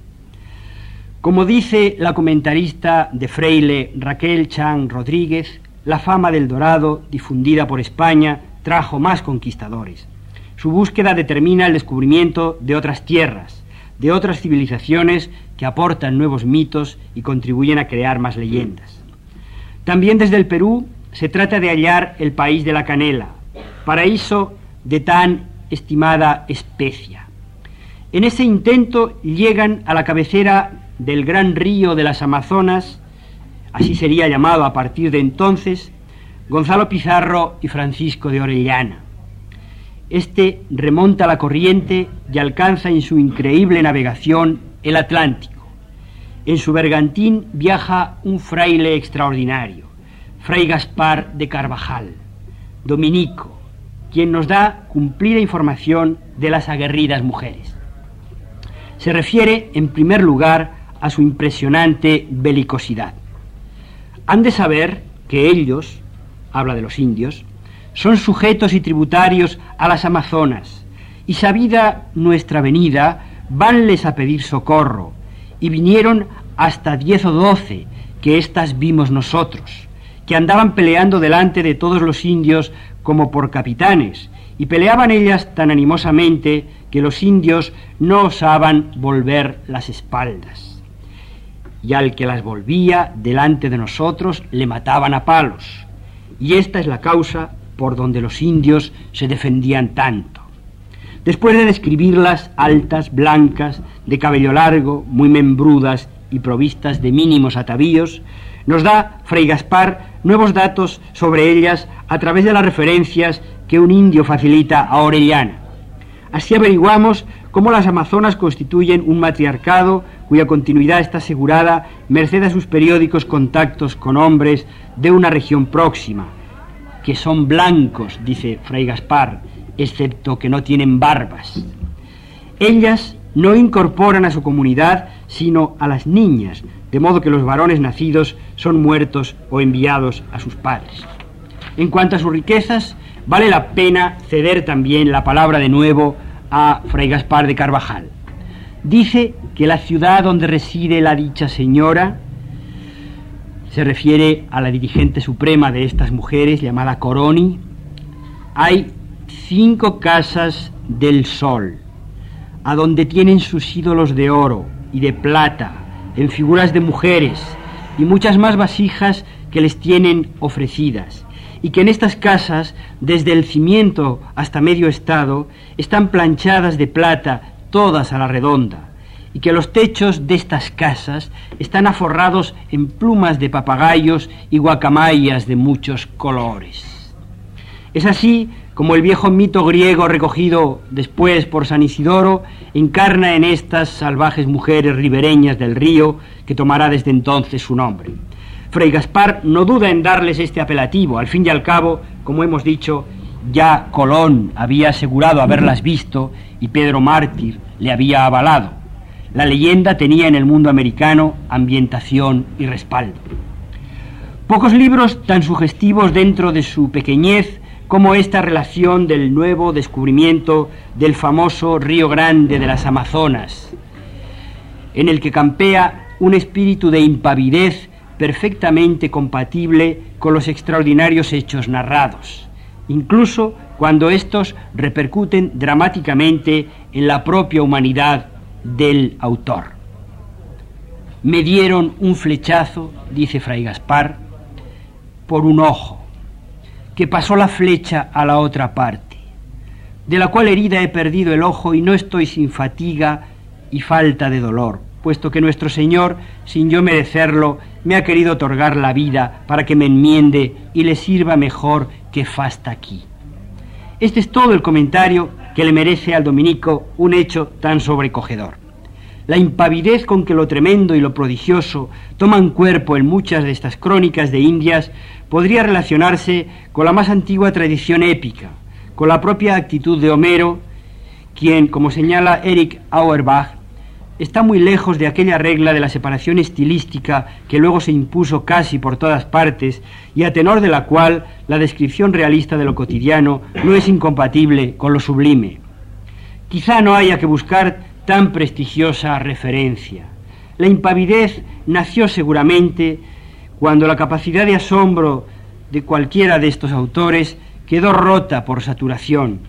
Como dice la comentarista de Freile Raquel Chan Rodríguez, la fama del Dorado, difundida por España, trajo más conquistadores. Su búsqueda determina el descubrimiento de otras tierras, de otras civilizaciones que aportan nuevos mitos y contribuyen a crear más leyendas. También desde el Perú se trata de hallar el país de la canela, paraíso de tan estimada especia. En ese intento llegan a la cabecera del gran río de las Amazonas, así sería llamado a partir de entonces, Gonzalo Pizarro y Francisco de Orellana. Este remonta la corriente y alcanza en su increíble navegación el Atlántico. En su bergantín viaja un fraile extraordinario, Fray Gaspar de Carvajal, dominico, quien nos da cumplida información de las aguerridas mujeres. Se refiere, en primer lugar, a su impresionante belicosidad. Han de saber que ellos, habla de los indios, son sujetos y tributarios a las Amazonas, y sabida nuestra venida, vanles a pedir socorro, y vinieron hasta 10 o 12, que éstas vimos nosotros, que andaban peleando delante de todos los indios como por capitanes, y peleaban ellas tan animosamente que los indios no osaban volver las espaldas. Y al que las volvía delante de nosotros le mataban a palos, y esta es la causa por donde los indios se defendían tanto. Después de describirlas altas, blancas, de cabello largo, muy membrudas y provistas de mínimos atavíos, nos da Fray Gaspar nuevos datos sobre ellas a través de las referencias que un indio facilita a Orellana. Así averiguamos cómo las amazonas constituyen un matriarcado cuya continuidad está asegurada merced a sus periódicos contactos con hombres de una región próxima, que son blancos, dice Fray Gaspar, excepto que no tienen barbas. Ellas no incorporan a su comunidad sino a las niñas, de modo que los varones nacidos son muertos o enviados a sus padres. En cuanto a sus riquezas, vale la pena ceder también la palabra de nuevo a Fray Gaspar de Carvajal. Dice que la ciudad donde reside la dicha señora, se refiere a la dirigente suprema de estas mujeres, llamada Coroni, hay 5 casas del sol, a donde tienen sus ídolos de oro y de plata, en figuras de mujeres, y muchas más vasijas que les tienen ofrecidas, y que en estas casas, desde el cimiento hasta medio estado, están planchadas de plata, todas a la redonda, y que los techos de estas casas están aforrados en plumas de papagayos y guacamayas de muchos colores. Es así como el viejo mito griego recogido después por San Isidoro encarna en estas salvajes mujeres ribereñas del río que tomará desde entonces su nombre. Fray Gaspar no duda en darles este apelativo. Al fin y al cabo, como hemos dicho, ya Colón había asegurado haberlas visto y Pedro Mártir le había avalado. La leyenda tenía en el mundo americano ambientación y respaldo. Pocos libros tan sugestivos dentro de su pequeñez como esta relación del nuevo descubrimiento del famoso Río Grande de las Amazonas, en el que campea un espíritu de impavidez perfectamente compatible con los extraordinarios hechos narrados, incluso cuando estos repercuten dramáticamente en la propia humanidad del autor. Me dieron un flechazo, dice Fray Gaspar, por un ojo, que pasó la flecha a la otra parte, de la cual herida he perdido el ojo y no estoy sin fatiga y falta de dolor, puesto que nuestro Señor, sin yo merecerlo, me ha querido otorgar la vida para que me enmiende y le sirva mejor que fasta aquí. Este es todo el comentario que le merece al dominico un hecho tan sobrecogedor. La impavidez con que lo tremendo y lo prodigioso toman cuerpo en muchas de estas crónicas de Indias podría relacionarse con la más antigua tradición épica, con la propia actitud de Homero, quien, como señala Erich Auerbach, está muy lejos de aquella regla de la separación estilística que luego se impuso casi por todas partes y a tenor de la cual la descripción realista de lo cotidiano no es incompatible con lo sublime. Quizá no haya que buscar tan prestigiosa referencia. La impavidez nació seguramente cuando la capacidad de asombro de cualquiera de estos autores quedó rota por saturación.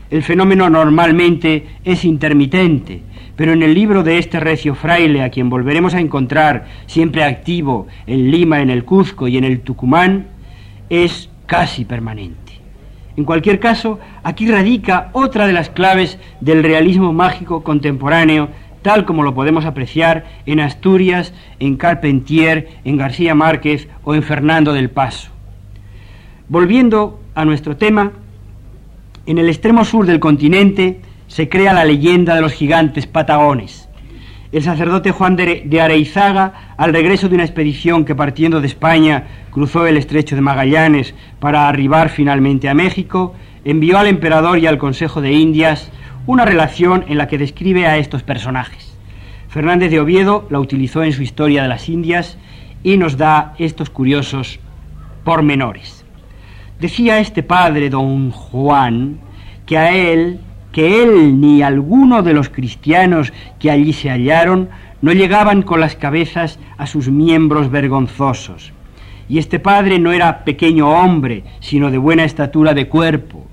el fenómeno normalmente es intermitente, pero en el libro de este recio fraile, a quien volveremos a encontrar siempre activo en Lima, en el Cuzco y en el Tucumán, es casi permanente. En cualquier caso, aquí radica otra de las claves del realismo mágico contemporáneo, tal como lo podemos apreciar en Asturias, en Carpentier, en García Márquez o en Fernando del Paso. Volviendo a nuestro tema, en el extremo sur del continente se crea la leyenda de los gigantes patagones. El sacerdote Juan de Areizaga, al regreso de una expedición que partiendo de España cruzó el estrecho de Magallanes para arribar finalmente a México, envió al emperador y al Consejo de Indias una relación en la que describe a estos personajes. Fernández de Oviedo la utilizó en su Historia de las Indias y nos da estos curiosos pormenores. Decía este padre, don Juan, que él ni alguno de los cristianos que allí se hallaron no llegaban con las cabezas a sus miembros vergonzosos. Y este padre no era pequeño hombre, sino de buena estatura de cuerpo.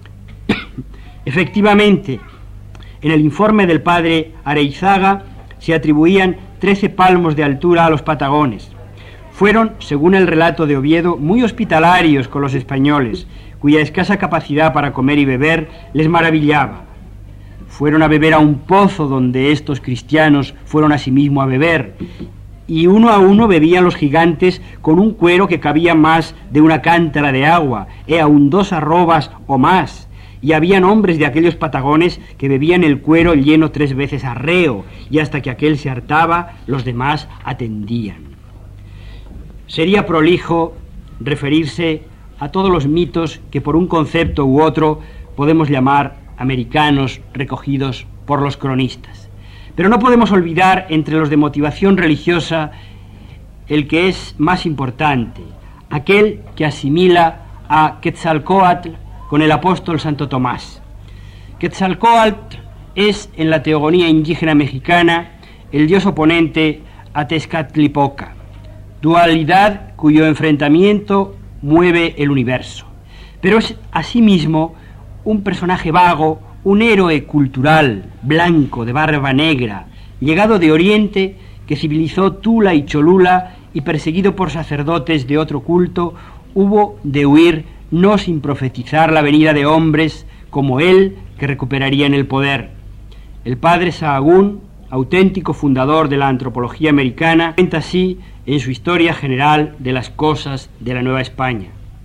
Efectivamente, en el informe del padre Areizaga se atribuían 13 palmos de altura a los patagones. Fueron, según el relato de Oviedo, muy hospitalarios con los españoles, cuya escasa capacidad para comer y beber les maravillaba. Fueron a beber a un pozo donde estos cristianos fueron asimismo a beber, y uno a uno bebían los gigantes con un cuero que cabía más de una cántara de agua, aun 2 arrobas o más, y habían hombres de aquellos patagones que bebían el cuero lleno 3 veces arreo, y hasta que aquel se hartaba, los demás atendían. Sería prolijo referirse a todos los mitos que por un concepto u otro podemos llamar americanos recogidos por los cronistas. Pero no podemos olvidar entre los de motivación religiosa el que es más importante, aquel que asimila a Quetzalcóatl con el apóstol Santo Tomás. Quetzalcóatl es en la teogonía indígena mexicana el dios oponente a Tezcatlipoca, dualidad cuyo enfrentamiento mueve el universo, pero es asimismo un personaje vago, un héroe cultural, blanco, de barba negra, llegado de Oriente, que civilizó Tula y Cholula y perseguido por sacerdotes de otro culto, hubo de huir no sin profetizar la venida de hombres como él que recuperarían el poder. El padre Sahagún, auténtico fundador de la antropología americana, cuenta así en su Historia General de las Cosas de la Nueva España.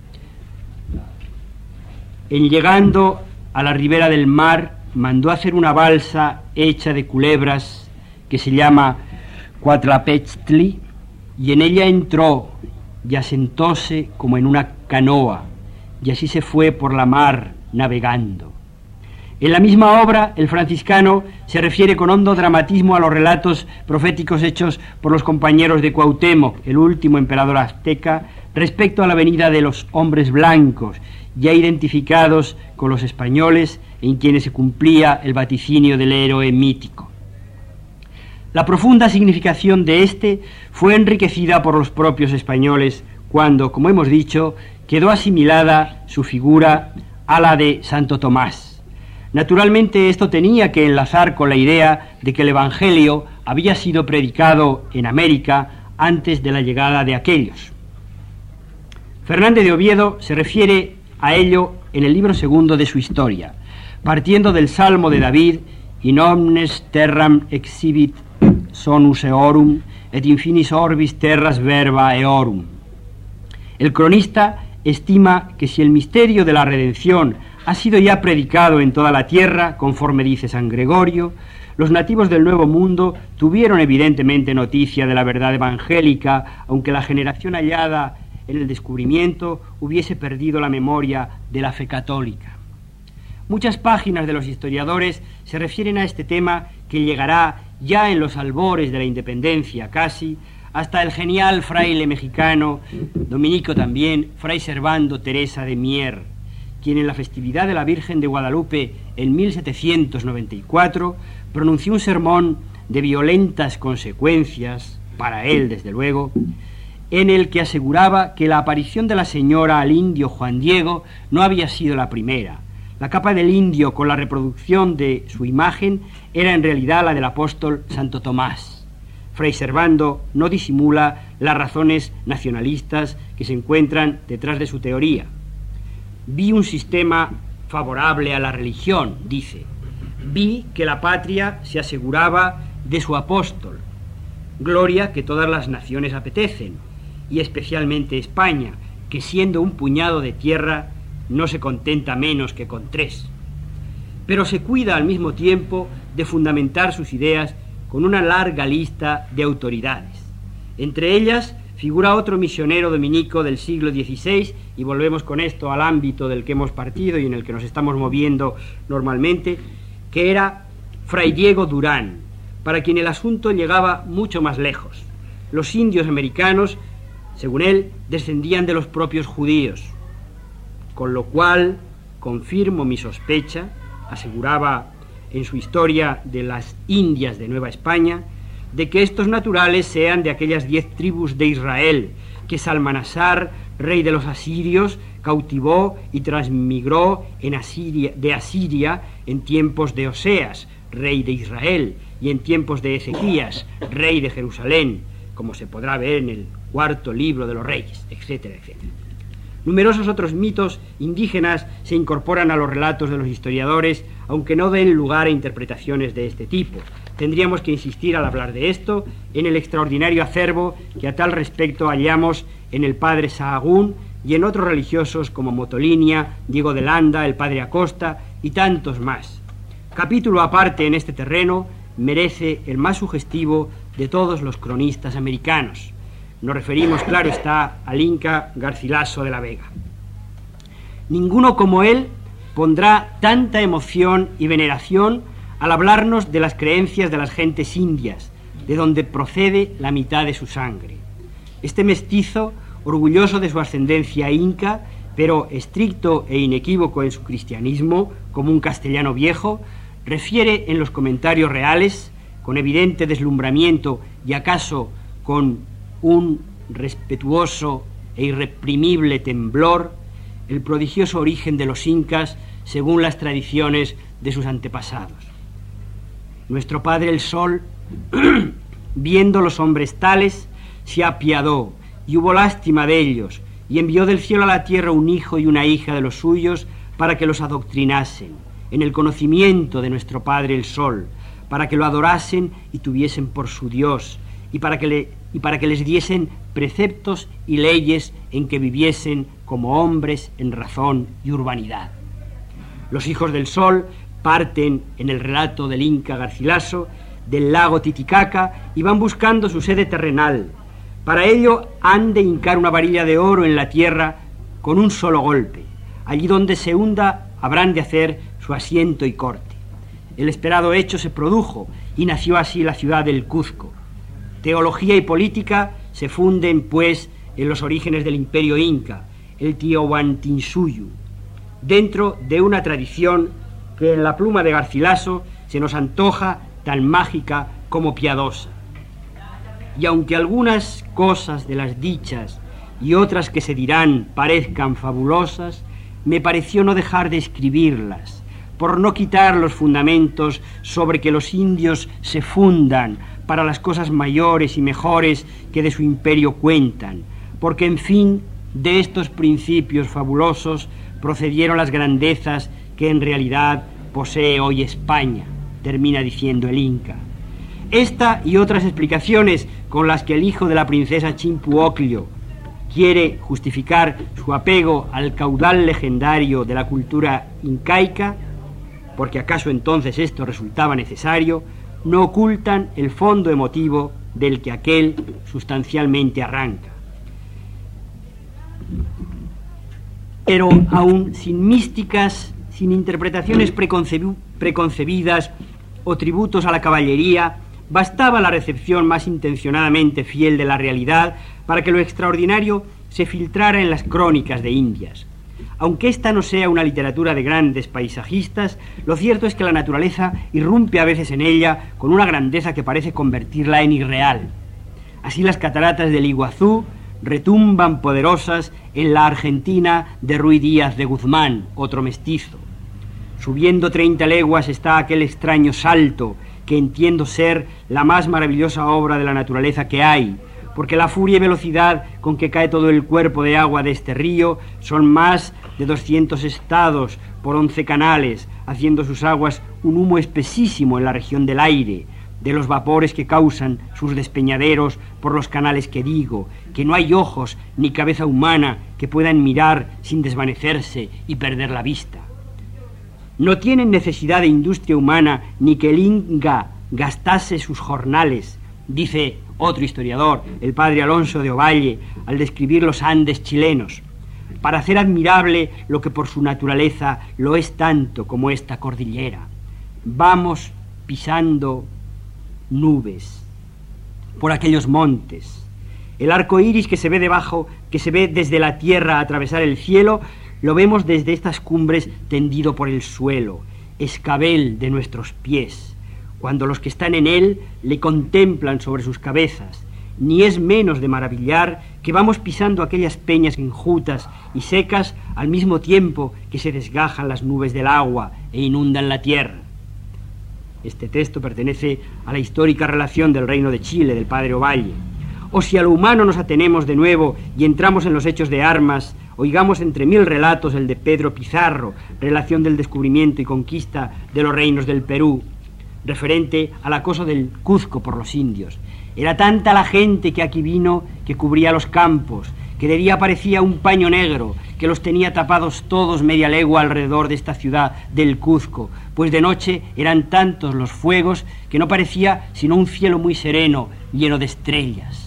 En llegando a la ribera del mar, mandó hacer una balsa hecha de culebras que se llama Cuatlapechtli, y en ella entró y asentóse como en una canoa, y así se fue por la mar navegando. En la misma obra, el franciscano se refiere con hondo dramatismo a los relatos proféticos hechos por los compañeros de Cuauhtémoc, el último emperador azteca, respecto a la venida de los hombres blancos, ya identificados con los españoles, en quienes se cumplía el vaticinio del héroe mítico. La profunda significación de este fue enriquecida por los propios españoles cuando, como hemos dicho, quedó asimilada su figura a la de Santo Tomás. Naturalmente esto tenía que enlazar con la idea de que el Evangelio había sido predicado en América antes de la llegada de aquellos. Fernández de Oviedo se refiere a ello en el libro 2 de su Historia, partiendo del Salmo de David, in omnes terram exhibit sonus eorum, et infinis orbis terras verba eorum. El cronista estima que si el misterio de la redención ha sido ya predicado en toda la tierra, conforme dice San Gregorio, los nativos del Nuevo Mundo tuvieron evidentemente noticia de la verdad evangélica, aunque la generación hallada en el descubrimiento hubiese perdido la memoria de la fe católica. Muchas páginas de los historiadores se refieren a este tema que llegará ya en los albores de la independencia casi, hasta el genial fraile mexicano, dominico también, fray Servando Teresa de Mier, quien en la festividad de la Virgen de Guadalupe en 1794 pronunció un sermón de violentas consecuencias, para él desde luego, en el que aseguraba que la aparición de la señora al indio Juan Diego no había sido la primera. La capa del indio con la reproducción de su imagen era en realidad la del apóstol Santo Tomás. Fray Servando no disimula las razones nacionalistas que se encuentran detrás de su teoría. Vi un sistema favorable a la religión, dice. Vi que la patria se aseguraba de su apóstol, gloria que todas las naciones apetecen, y especialmente España, que siendo un puñado de tierra no se contenta menos que con 3. Pero se cuida al mismo tiempo de fundamentar sus ideas con una larga lista de autoridades. Entre ellas figura otro misionero dominico del siglo XVI, y volvemos con esto al ámbito del que hemos partido y en el que nos estamos moviendo normalmente, que era Fray Diego Durán, para quien el asunto llegaba mucho más lejos. Los indios americanos, según él, descendían de los propios judíos, con lo cual confirmo mi sospecha, aseguraba en su historia de las Indias de Nueva España, de que estos naturales sean de aquellas 10 tribus de Israel que Salmanasar, rey de los asirios, cautivó y transmigró de Asiria en tiempos de Oseas, rey de Israel, y en tiempos de Ezequías, rey de Jerusalén, como se podrá ver en el 4º libro de los Reyes, etcétera, etcétera. Numerosos otros mitos indígenas se incorporan a los relatos de los historiadores, aunque no den lugar a interpretaciones de este tipo. Tendríamos que insistir al hablar de esto en el extraordinario acervo que a tal respecto hallamos en el padre Sahagún y en otros religiosos como Motolinia, Diego de Landa, el padre Acosta y tantos más. Capítulo aparte en este terreno merece el más sugestivo de todos los cronistas americanos. Nos referimos, claro está, al Inca Garcilaso de la Vega. Ninguno como él pondrá tanta emoción y veneración al hablarnos de las creencias de las gentes indias, de donde procede la mitad de su sangre. Este mestizo, orgulloso de su ascendencia inca, pero estricto e inequívoco en su cristianismo, como un castellano viejo, refiere en los comentarios reales, con evidente deslumbramiento y acaso con un respetuoso e irreprimible temblor, el prodigioso origen de los incas según las tradiciones de sus antepasados. Nuestro Padre el Sol, viendo los hombres tales, se apiadó y hubo lástima de ellos, y envió del cielo a la tierra un hijo y una hija de los suyos para que los adoctrinasen en el conocimiento de nuestro Padre el Sol, para que lo adorasen y tuviesen por su Dios, y para que les diesen preceptos y leyes en que viviesen como hombres en razón y urbanidad. Los hijos del Sol parten en el relato del Inca Garcilaso del lago Titicaca y van buscando su sede terrenal. Para ello han de hincar una varilla de oro en la tierra con un solo golpe. Allí donde se hunda habrán de hacer su asiento y corte. El esperado hecho se produjo y nació así la ciudad del Cuzco. Teología y política se funden, pues, en los orígenes del imperio inca, el Tiahuantinsuyu, dentro de una tradición que en la pluma de Garcilaso se nos antoja tan mágica como piadosa. Y aunque algunas cosas de las dichas y otras que se dirán parezcan fabulosas, me pareció no dejar de escribirlas, por no quitar los fundamentos sobre que los indios se fundan para las cosas mayores y mejores que de su imperio cuentan, porque en fin de estos principios fabulosos procedieron las grandezas que en realidad posee hoy España, termina diciendo el Inca. Esta y otras explicaciones con las que el hijo de la princesa Chimpuoclio quiere justificar su apego al caudal legendario de la cultura incaica, porque acaso entonces esto resultaba necesario, no ocultan el fondo emotivo del que aquel sustancialmente arranca. Pero aún sin místicas, sin interpretaciones preconcebidas o tributos a la caballería, bastaba la recepción más intencionadamente fiel de la realidad para que lo extraordinario se filtrara en las crónicas de Indias. Aunque esta no sea una literatura de grandes paisajistas, lo cierto es que la naturaleza irrumpe a veces en ella con una grandeza que parece convertirla en irreal. Así las cataratas del Iguazú retumban poderosas en la Argentina de Ruy Díaz de Guzmán, otro mestizo. Subiendo 30 leguas está aquel extraño salto que entiendo ser la más maravillosa obra de la naturaleza que hay, porque la furia y velocidad con que cae todo el cuerpo de agua de este río son más de 200 estados por 11 canales, haciendo sus aguas un humo espesísimo en la región del aire, de los vapores que causan sus despeñaderos por los canales que digo, que no hay ojos ni cabeza humana que puedan mirar sin desvanecerse y perder la vista. No tienen necesidad de industria humana ni que el Inca gastase sus jornales, dice otro historiador, el padre Alonso de Ovalle, al describir los Andes chilenos, para hacer admirable lo que por su naturaleza lo es tanto como esta cordillera. Vamos pisando nubes por aquellos montes. El arco iris que se ve debajo, que se ve desde la tierra atravesar el cielo, lo vemos desde estas cumbres tendido por el suelo, escabel de nuestros pies, cuando los que están en él le contemplan sobre sus cabezas. Ni es menos de maravillar que vamos pisando aquellas peñas enjutas y secas al mismo tiempo que se desgajan las nubes del agua e inundan la tierra. Este texto pertenece a la histórica relación del Reino de Chile del padre Ovalle. O si a lo humano nos atenemos de nuevo y entramos en los hechos de armas, oigamos entre mil relatos el de Pedro Pizarro, relación del descubrimiento y conquista de los reinos del Perú, referente al acoso del Cuzco por los indios. Era tanta la gente que aquí vino que cubría los campos, que de día parecía un paño negro, que los tenía tapados todos media legua alrededor de esta ciudad del Cuzco, pues de noche eran tantos los fuegos que no parecía sino un cielo muy sereno, lleno de estrellas.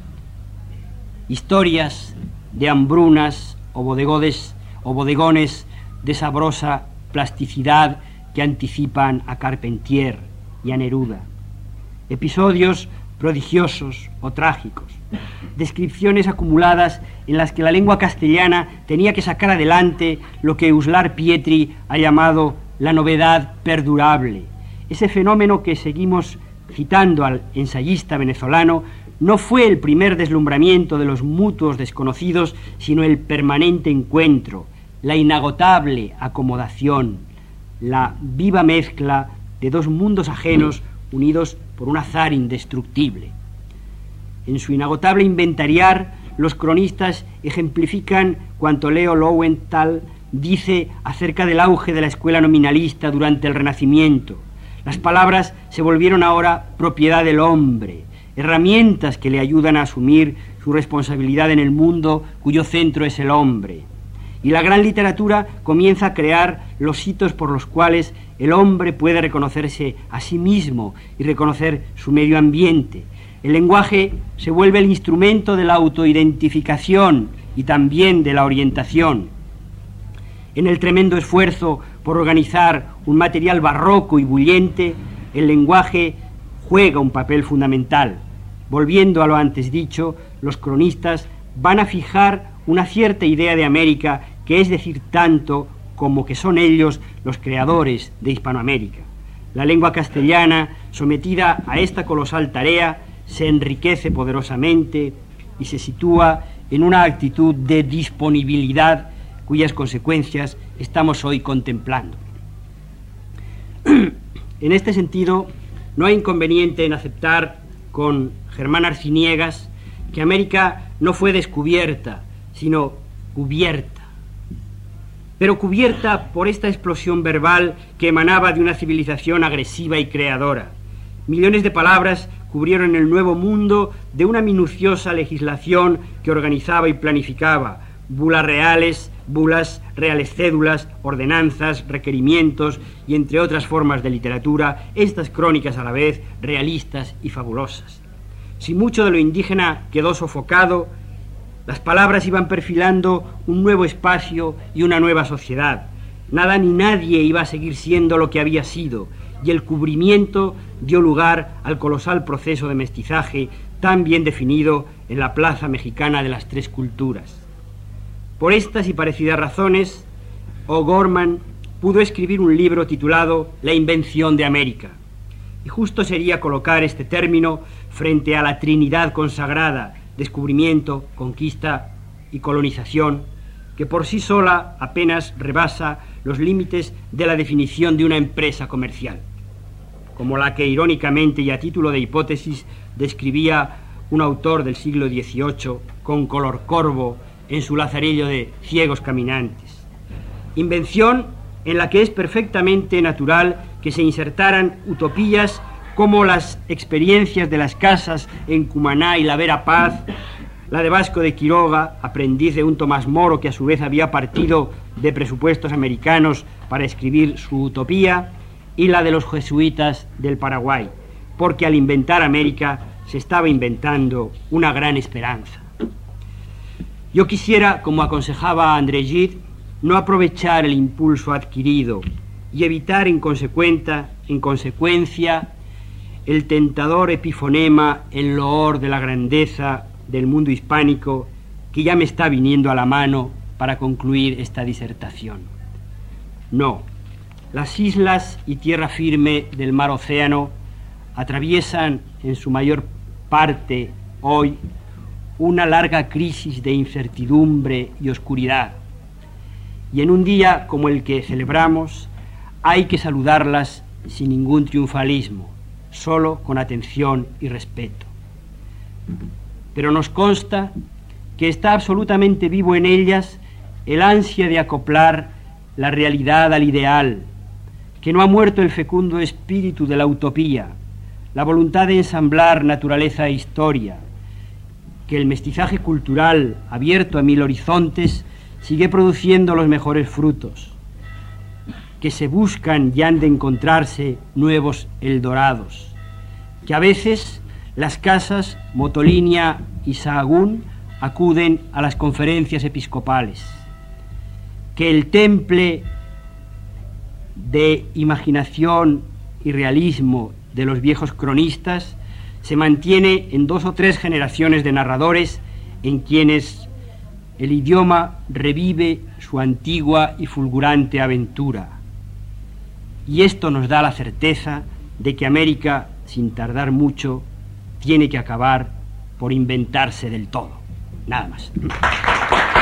Historias de hambrunas o bodegones de sabrosa plasticidad que anticipan a Carpentier y a Neruda. Episodios prodigiosos o trágicos, descripciones acumuladas en las que la lengua castellana tenía que sacar adelante lo que Uslar Pietri ha llamado la novedad perdurable, ese fenómeno que seguimos citando al ensayista venezolano. No fue el primer deslumbramiento de los mutuos desconocidos, sino el permanente encuentro, la inagotable acomodación, la viva mezcla de dos mundos ajenos unidos por un azar indestructible. En su inagotable inventariar, los cronistas ejemplifican cuanto Leo Lowenthal dice acerca del auge de la escuela nominalista durante el Renacimiento. Las palabras se volvieron ahora propiedad del hombre, herramientas que le ayudan a asumir su responsabilidad en el mundo cuyo centro es el hombre. Y la gran literatura comienza a crear los hitos por los cuales el hombre puede reconocerse a sí mismo y reconocer su medio ambiente. El lenguaje se vuelve el instrumento de la autoidentificación y también de la orientación. En el tremendo esfuerzo por organizar un material barroco y bullente, el lenguaje juega un papel fundamental. Volviendo a lo antes dicho, los cronistas van a fijar una cierta idea de América, que es decir tanto como que son ellos los creadores de Hispanoamérica. La lengua castellana, sometida a esta colosal tarea, se enriquece poderosamente y se sitúa en una actitud de disponibilidad cuyas consecuencias estamos hoy contemplando. En este sentido, no hay inconveniente en aceptar con Germán Arciniegas que América no fue descubierta, sino cubierta. Pero cubierta por esta explosión verbal que emanaba de una civilización agresiva y creadora. Millones de palabras cubrieron el nuevo mundo de una minuciosa legislación que organizaba y planificaba, bulas, reales cédulas, ordenanzas, requerimientos y entre otras formas de literatura, estas crónicas a la vez realistas y fabulosas. Si mucho de lo indígena quedó sofocado, las palabras iban perfilando un nuevo espacio y una nueva sociedad. Nada ni nadie iba a seguir siendo lo que había sido, y el cubrimiento dio lugar al colosal proceso de mestizaje tan bien definido en la plaza mexicana de las tres culturas. Por estas y parecidas razones, O'Gorman pudo escribir un libro titulado La invención de América. Y justo sería colocar este término frente a la Trinidad consagrada, descubrimiento, conquista y colonización, que por sí sola apenas rebasa los límites de la definición de una empresa comercial, como la que irónicamente y a título de hipótesis describía un autor del siglo XVIII con color corvo en su lazarillo de Ciegos Caminantes. Invención en la que es perfectamente natural que se insertaran utopías como las experiencias de las casas en Cumaná y la Vera Paz, la de Vasco de Quiroga, aprendiz de un Tomás Moro que a su vez había partido de presupuestos americanos para escribir su utopía, y la de los jesuitas del Paraguay, porque al inventar América se estaba inventando una gran esperanza. Yo quisiera, como aconsejaba André Gide, no aprovechar el impulso adquirido y evitar en consecuencia el tentador epifonema en loor de la grandeza del mundo hispánico que ya me está viniendo a la mano para concluir esta disertación. No, las islas y tierra firme del mar Océano atraviesan en su mayor parte hoy una larga crisis de incertidumbre y oscuridad, y en un día como el que celebramos hay que saludarlas sin ningún triunfalismo, solo con atención y respeto. Pero nos consta que está absolutamente vivo en ellas el ansia de acoplar la realidad al ideal, que no ha muerto el fecundo espíritu de la utopía, la voluntad de ensamblar naturaleza e historia, que el mestizaje cultural abierto a 1000 horizontes sigue produciendo los mejores frutos, que se buscan y han de encontrarse nuevos eldorados, que a veces las casas Motolinia y Sahagún acuden a las conferencias episcopales, que el temple de imaginación y realismo de los viejos cronistas se mantiene en 2 o 3 generaciones de narradores en quienes el idioma revive su antigua y fulgurante aventura. Y esto nos da la certeza de que América, sin tardar mucho, tiene que acabar por inventarse del todo. Nada más.